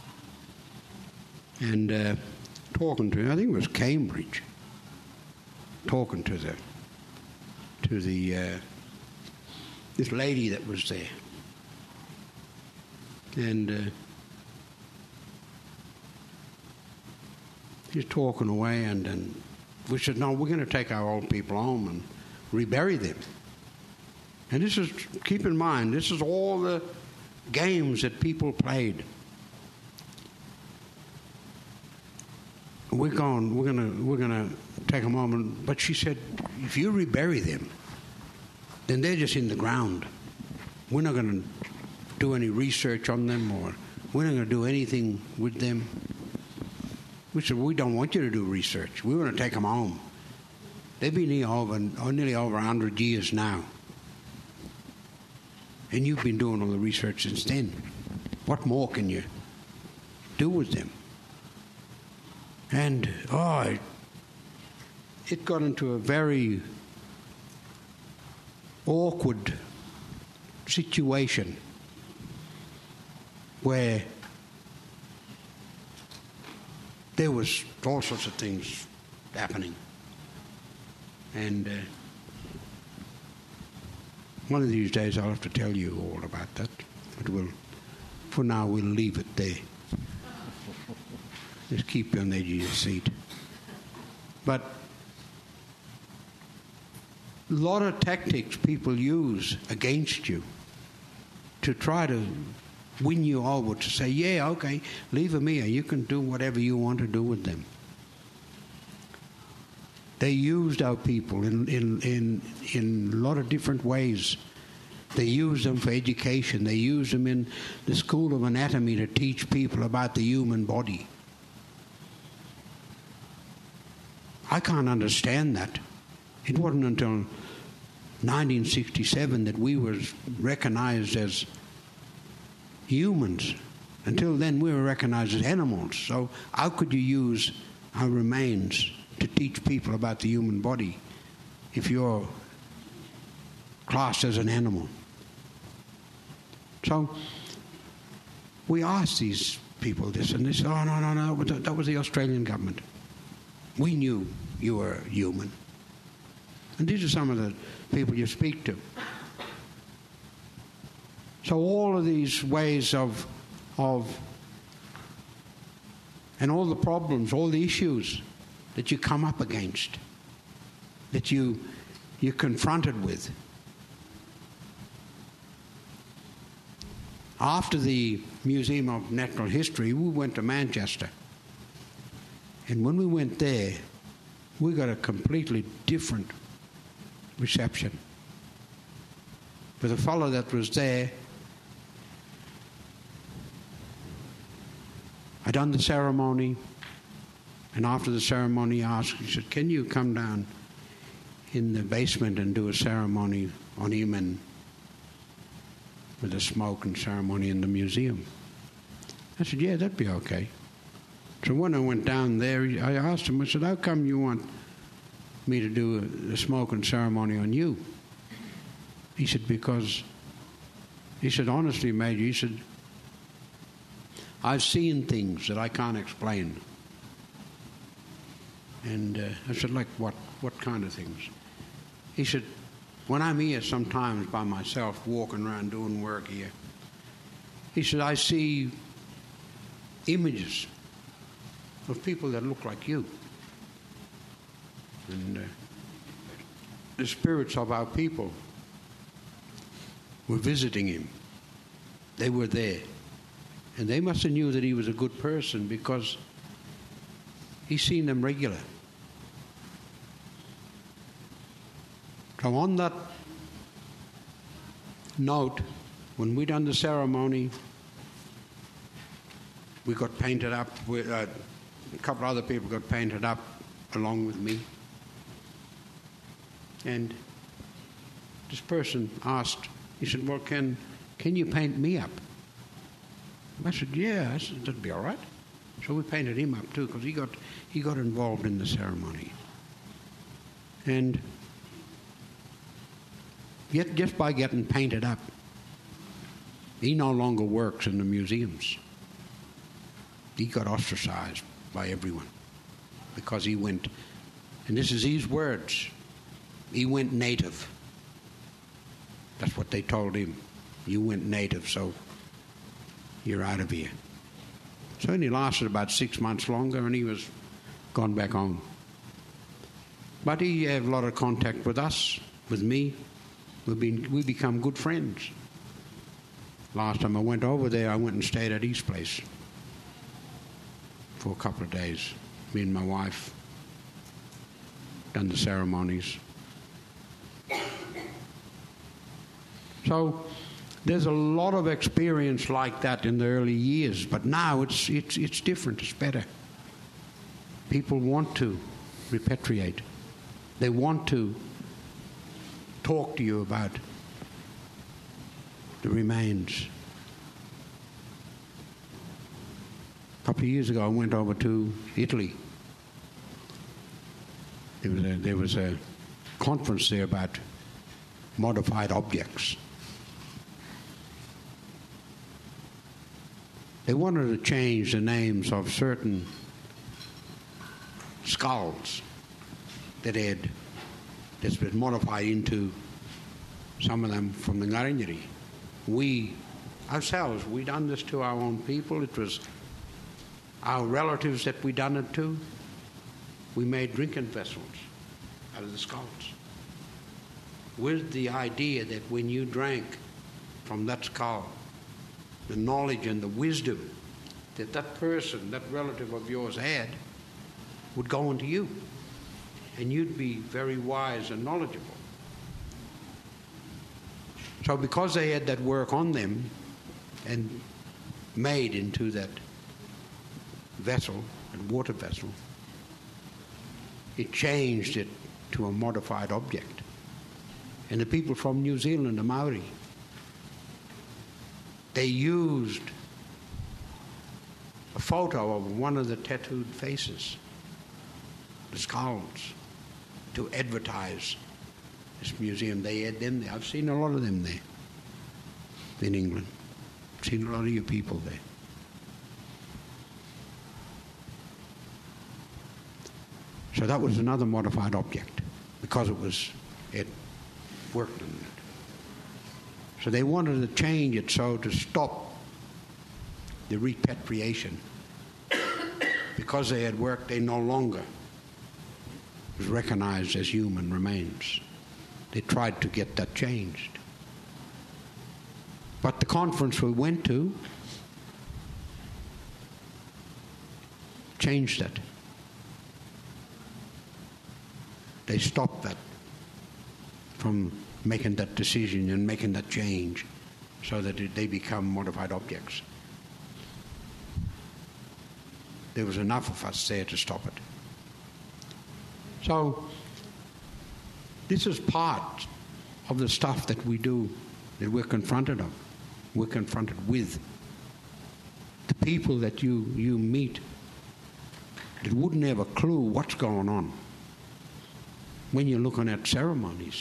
and talking to him. I think it was Cambridge. Talking to this lady that was there, and he's talking away, and we said, "No, we're going to take our old people home and rebury them." And this is, keep in mind, this is all the games that people played. We're gonna take them home, but she said, if you rebury them, then they're just in the ground. We're not going to do any research on them, or we're not going to do anything with them. We said, we don't want you to do research. We want to take them home. They've been here nearly over 100 years now. And you've been doing all the research since then. What more can you do with them? And, it got into a very awkward situation where there was all sorts of things happening. And one of these days I'll have to tell you all about that. But for now, we'll leave it there. Just keep you on the edge of your seat. But a lot of tactics people use against you to try to win you over, to say, yeah, okay, leave them here. You can do whatever you want to do with them. They used our people in a lot of different ways. They used them for education. They used them in the School of Anatomy to teach people about the human body. I can't understand that. It wasn't until 1967 that we were recognized as humans. Until then, we were recognized as animals. So how could you use our remains to teach people about the human body if you're classed as an animal? So we asked these people this, and they said, oh, no, that was the Australian government. We knew you were human. And these are some of the people you speak to. So all of these ways of and all the problems, all the issues that you come up against, that you're confronted with. After the Museum of Natural History, we went to Manchester. And when we went there, we got a completely different reception. But the fellow that was there, I done the ceremony, and after the ceremony, he said, can you come down in the basement and do a ceremony on him, and with a smoke and ceremony in the museum? I said, yeah, that'd be okay. So when I went down there, I asked him, I said, how come you want me to do a smoking ceremony on you? He said, because, he said, honestly, Major, he said, I've seen things that I can't explain. And I said, like what? What kind of things? He said, when I'm here sometimes by myself, walking around doing work here, he said, I see images of people that look like you. And the spirits of our people were visiting him. They were there. And they must have knew that he was a good person, because he's seen them regular. So on that note, when we done the ceremony, we got painted up. A couple of other people got painted up along with me. And this person asked, he said, well, can you paint me up? I said, yeah. I said, that'd be all right. So we painted him up too, because he got involved in the ceremony. And yet just by getting painted up, he no longer works in the museums. He got ostracized by everyone because he went, and this is his words, he went native. That's what they told him. You went native, so you're out of here. So it lasted about 6 months longer, and he was gone back home. But he had a lot of contact with us, with me. We become good friends. Last time I went over there, I went and stayed at his place for a couple of days. Me and my wife done the ceremonies. So there's a lot of experience like that in the early years, but now it's different. It's better. People want to repatriate. They want to talk to you about the remains. A couple of years ago, I went over to Italy. There was a conference there about modified objects. They wanted to change the names of certain skulls that's been modified into some of them from the Ngaringiri. We ourselves, we done this to our own people. It was our relatives that we done it to. We made drinking vessels out of the skulls, with the idea that when you drank from that skull, the knowledge and the wisdom that that person, that relative of yours had, would go into you, and you'd be very wise and knowledgeable. So because they had that work on them and made into that vessel, and water vessel, it changed it to a modified object. And the people from New Zealand, the Maori, they used a photo of one of the tattooed faces, the skulls, to advertise this museum. They had them there. I've seen a lot of them there in England. I've seen a lot of your people there. So that was another modified object, because it worked on it. So they wanted to change it so to stop the repatriation. Because they had worked, they no longer was recognized as human remains. They tried to get that changed. But the conference we went to changed that. They stopped that from making that decision and making that change so that they become modified objects. There was enough of us there to stop it. So this is part of the stuff that we do, that we're confronted of. We're confronted with. The people that you meet that wouldn't have a clue what's going on when you're looking at ceremonies.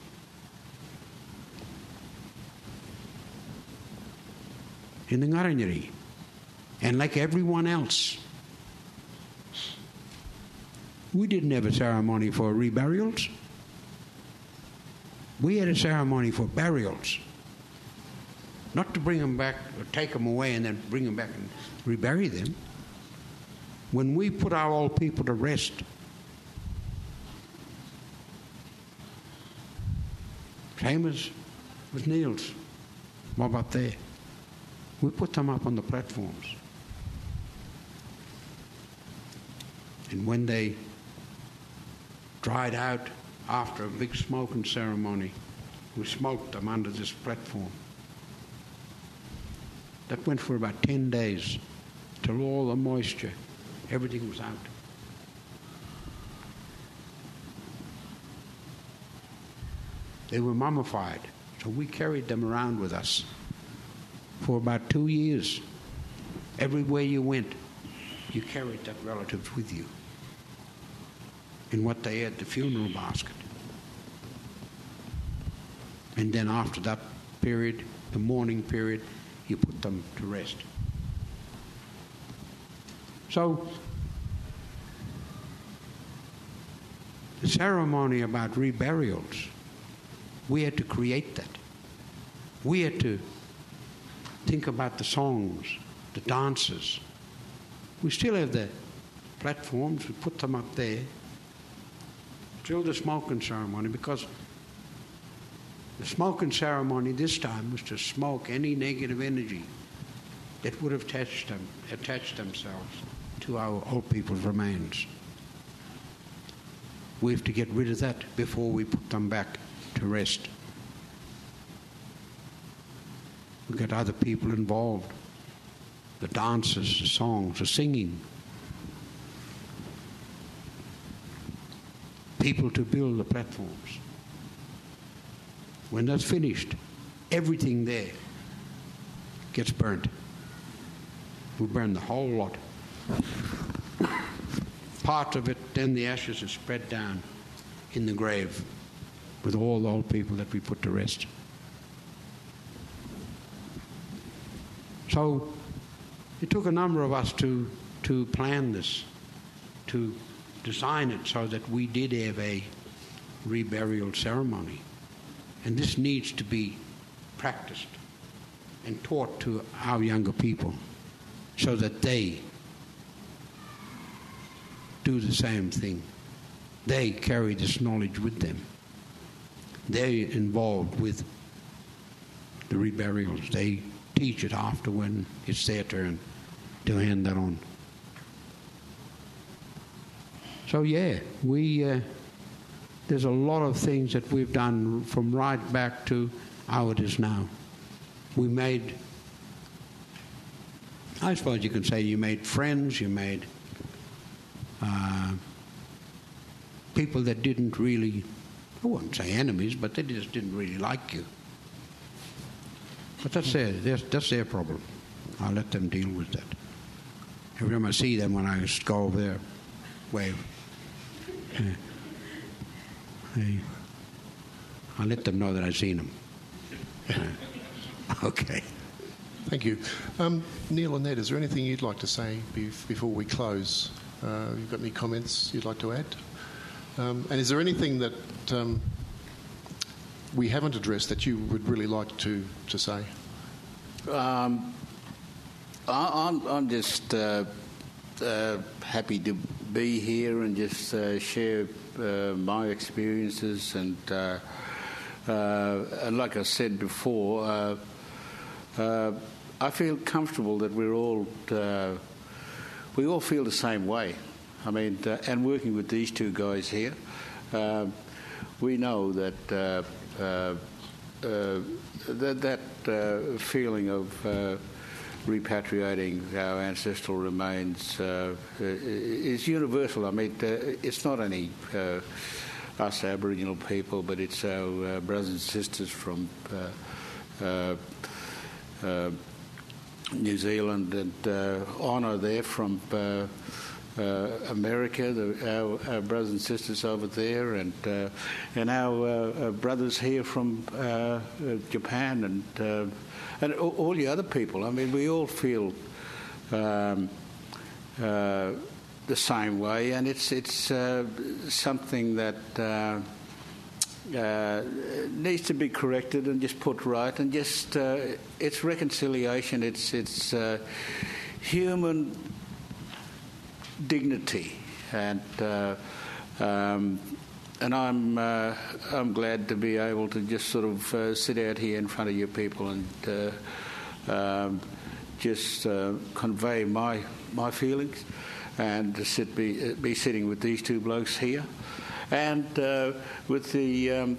In the Ngaringiri, and like everyone else, we didn't have a ceremony for reburials. We had a ceremony for burials. Not to bring them back or take them away and then bring them back and rebury them. When we put our old people to rest, same as with Neil's mob up there, we put them up on the platforms. And when they dried out after a big smoking ceremony, we smoked them under this platform. That went for about 10 days till all the moisture, everything was out. They were mummified, so we carried them around with us for about 2 years. Everywhere you went, you carried that relative with you in what they had, the funeral basket. And then after that period, the mourning period, you put them to rest. So the ceremony about reburials, we had to create that. We had to think about the songs, the dances. We still have the platforms, we put them up there. Still the smoking ceremony, because the smoking ceremony this time was to smoke any negative energy that would have attached themselves to our old people's remains. We have to get rid of that before we put them back to rest. We get other people involved. The dances, the songs, the singing. People to build the platforms. When that's finished, everything there gets burnt. We burn the whole lot. Part of it, then the ashes are spread down in the grave with all the old people that we put to rest. So it took a number of us to plan this, to design it so that we did have a reburial ceremony. And this needs to be practiced and taught to our younger people so that they do the same thing. They carry this knowledge with them. They're involved with the reburials. They teach it after when it's their turn to hand that on. So yeah, there's a lot of things that we've done from right back to how it is now. We made, I suppose you can say, you made friends, you made people that didn't really, I wouldn't say enemies, but they just didn't really like you. But that's their problem. I'll let them deal with that. Every time I see them, when I just go over there, wave. I'll let them know that I've seen them. Okay. Thank you. Neil and Ned, is there anything you'd like to say before we close? You've got any comments you'd like to add? And is there anything that we haven't addressed that you would really like to say? I'm just happy to be here and just share my experiences, and like I said before, I feel comfortable that we all feel the same way. I mean, and working with these two guys here, we know that that feeling of repatriating our ancestral remains is universal. I mean, it's not only us Aboriginal people, but it's our brothers and sisters from New Zealand and Honor there from America, our brothers and sisters over there, and our brothers here from Japan and all the other people. I mean, we all feel the same way, and it's something that needs to be corrected and just put right, and just it's reconciliation. It's human dignity, and I'm glad to be able to just sort of sit out here in front of you people and just convey my feelings, and to be sitting with these two blokes here, and with the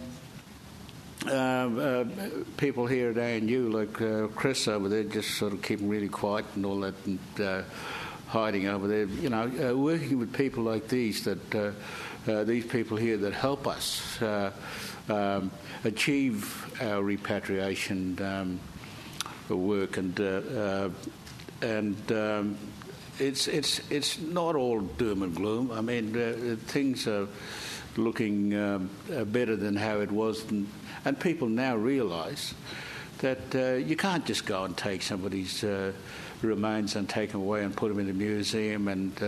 people here at ANU, like Chris over there, just sort of keeping really quiet and all that, and hiding over there, working with people like these, that these people here that help us achieve our repatriation work, and it's not all doom and gloom. I mean, things are looking better than how it was, and people now realise that you can't just go and take somebody's remains and take them away and put them in a museum, and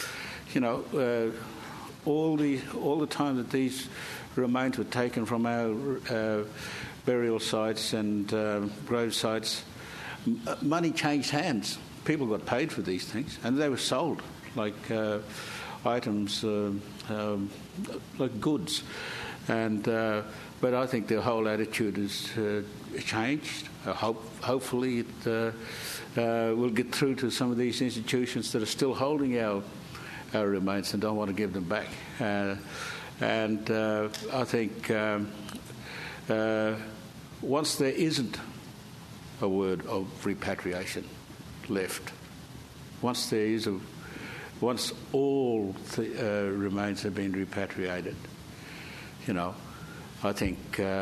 all the time that these remains were taken from our burial sites and grave sites, money changed hands. People got paid for these things, and they were sold like items, like goods. And but I think the whole attitude has changed. Hopefully, it will get through to some of these institutions that are still holding our remains and don't want to give them back. And I think once there isn't a word of repatriation left, once all remains have been repatriated, I think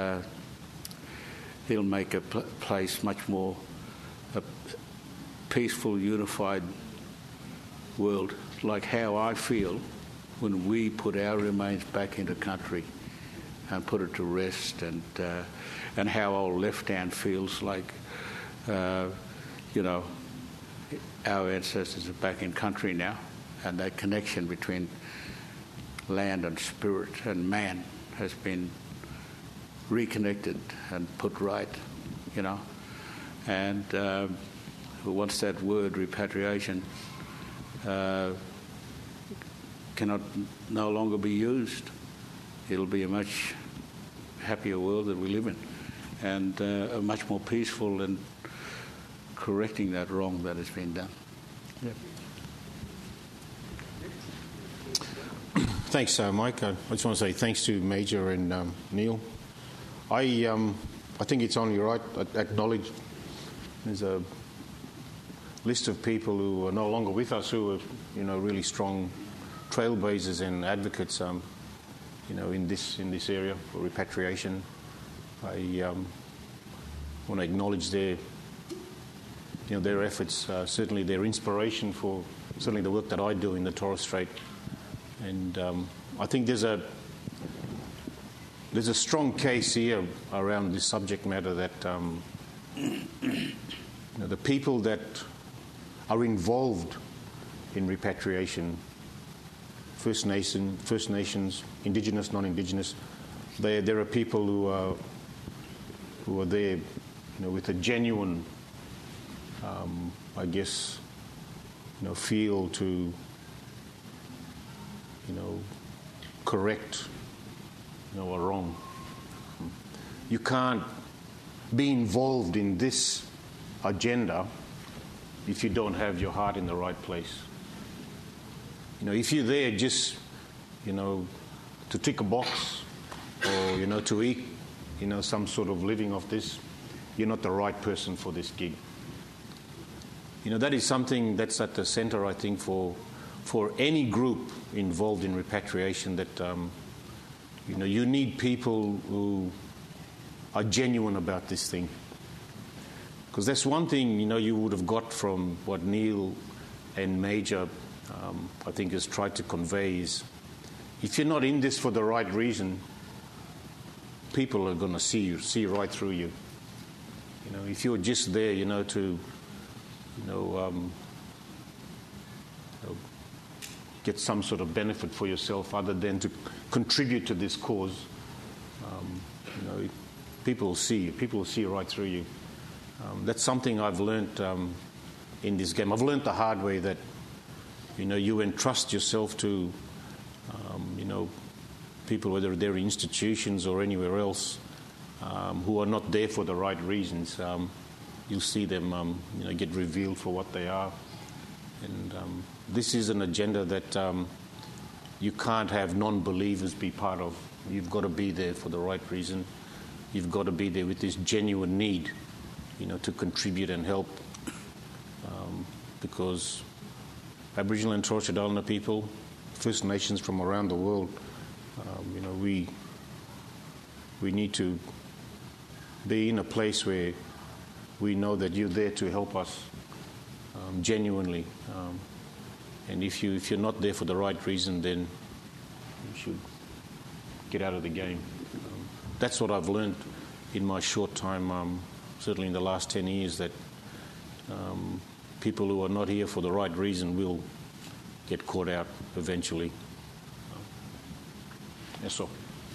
it'll make a place much more a peaceful, unified world, like how I feel when we put our remains back into country and put it to rest, and how old Left Hand feels like, our ancestors are back in country now, and that connection between land and spirit and man has been reconnected and put right, And once that word repatriation cannot no longer be used, it'll be a much happier world that we live in, and a much more peaceful and correcting that wrong that has been done. Yep. Thanks, Mike. I just want to say thanks to Major and Neil. I think it's only right I acknowledge there's a list of people who are no longer with us who are, really strong trailblazers and advocates, in this area for repatriation. I want to acknowledge their efforts, certainly their inspiration for certainly the work that I do in the Torres Strait. And I think there's a strong case here around this subject matter that the people that are involved in repatriation, First Nations, Indigenous, non-Indigenous, there are people who are there, with a genuine, feel to, correct, a wrong. You can't be involved in this agenda if you don't have your heart in the right place. If you're there just, to tick a box or, to eat, some sort of living off this, you're not the right person for this gig. That is something that's at the center, I think, for any group involved in repatriation, that, you need people who are genuine about this thing. Because that's one thing, you would have got from what Neil and Major, I think, has tried to convey is, if you're not in this for the right reason, people are going to see right through you. If you're just there, to, get some sort of benefit for yourself other than to contribute to this cause, people will see you. People will see right through you. That's something I've learnt in this game. I've learnt the hard way that, you entrust yourself to, people, whether they're institutions or anywhere else, who are not there for the right reasons. You'll see them, get revealed for what they are. And this is an agenda that you can't have non-believers be part of. You've got to be there for the right reason. You've got to be there with this genuine need, to contribute and help. Because Aboriginal and Torres Strait Islander people, First Nations from around the world, we need to be in a place where we know that you're there to help us genuinely. And if you're not there for the right reason, then you should get out of the game. That's what I've learned in my short time, certainly in the last 10 years, that people who are not here for the right reason will get caught out eventually. That's all.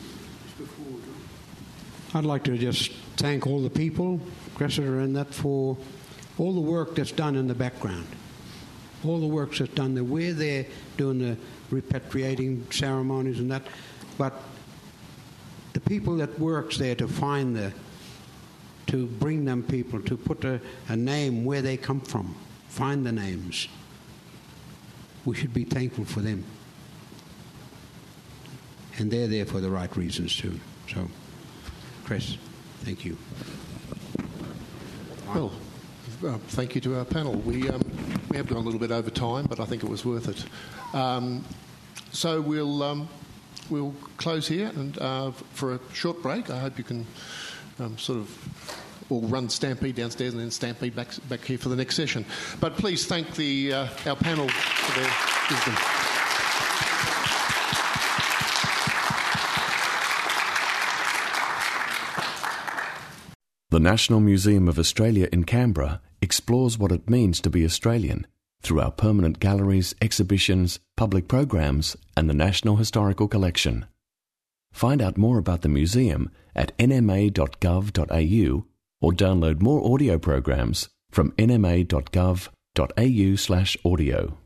I'd like to just thank all the people, Cressida and that, for all the work that's done in the background. All the work that's done there. We're there doing the repatriating ceremonies and that, but the people that works there to find to bring them people, to put a name where they come from, find the names. We should be thankful for them. And they're there for the right reasons too. So, Chris, thank you. Well, thank you to our panel. We have gone a little bit over time, but I think it was worth it. So we'll close here and for a short break. I hope you can sort of all run Stampede downstairs and then Stampede back here for the next session. But please thank our panel for their wisdom. The National Museum of Australia in Canberra explores what it means to be Australian through our permanent galleries, exhibitions, public programs and the National Historical Collection. Find out more about the museum at nma.gov.au or download more audio programs from nma.gov.au/audio.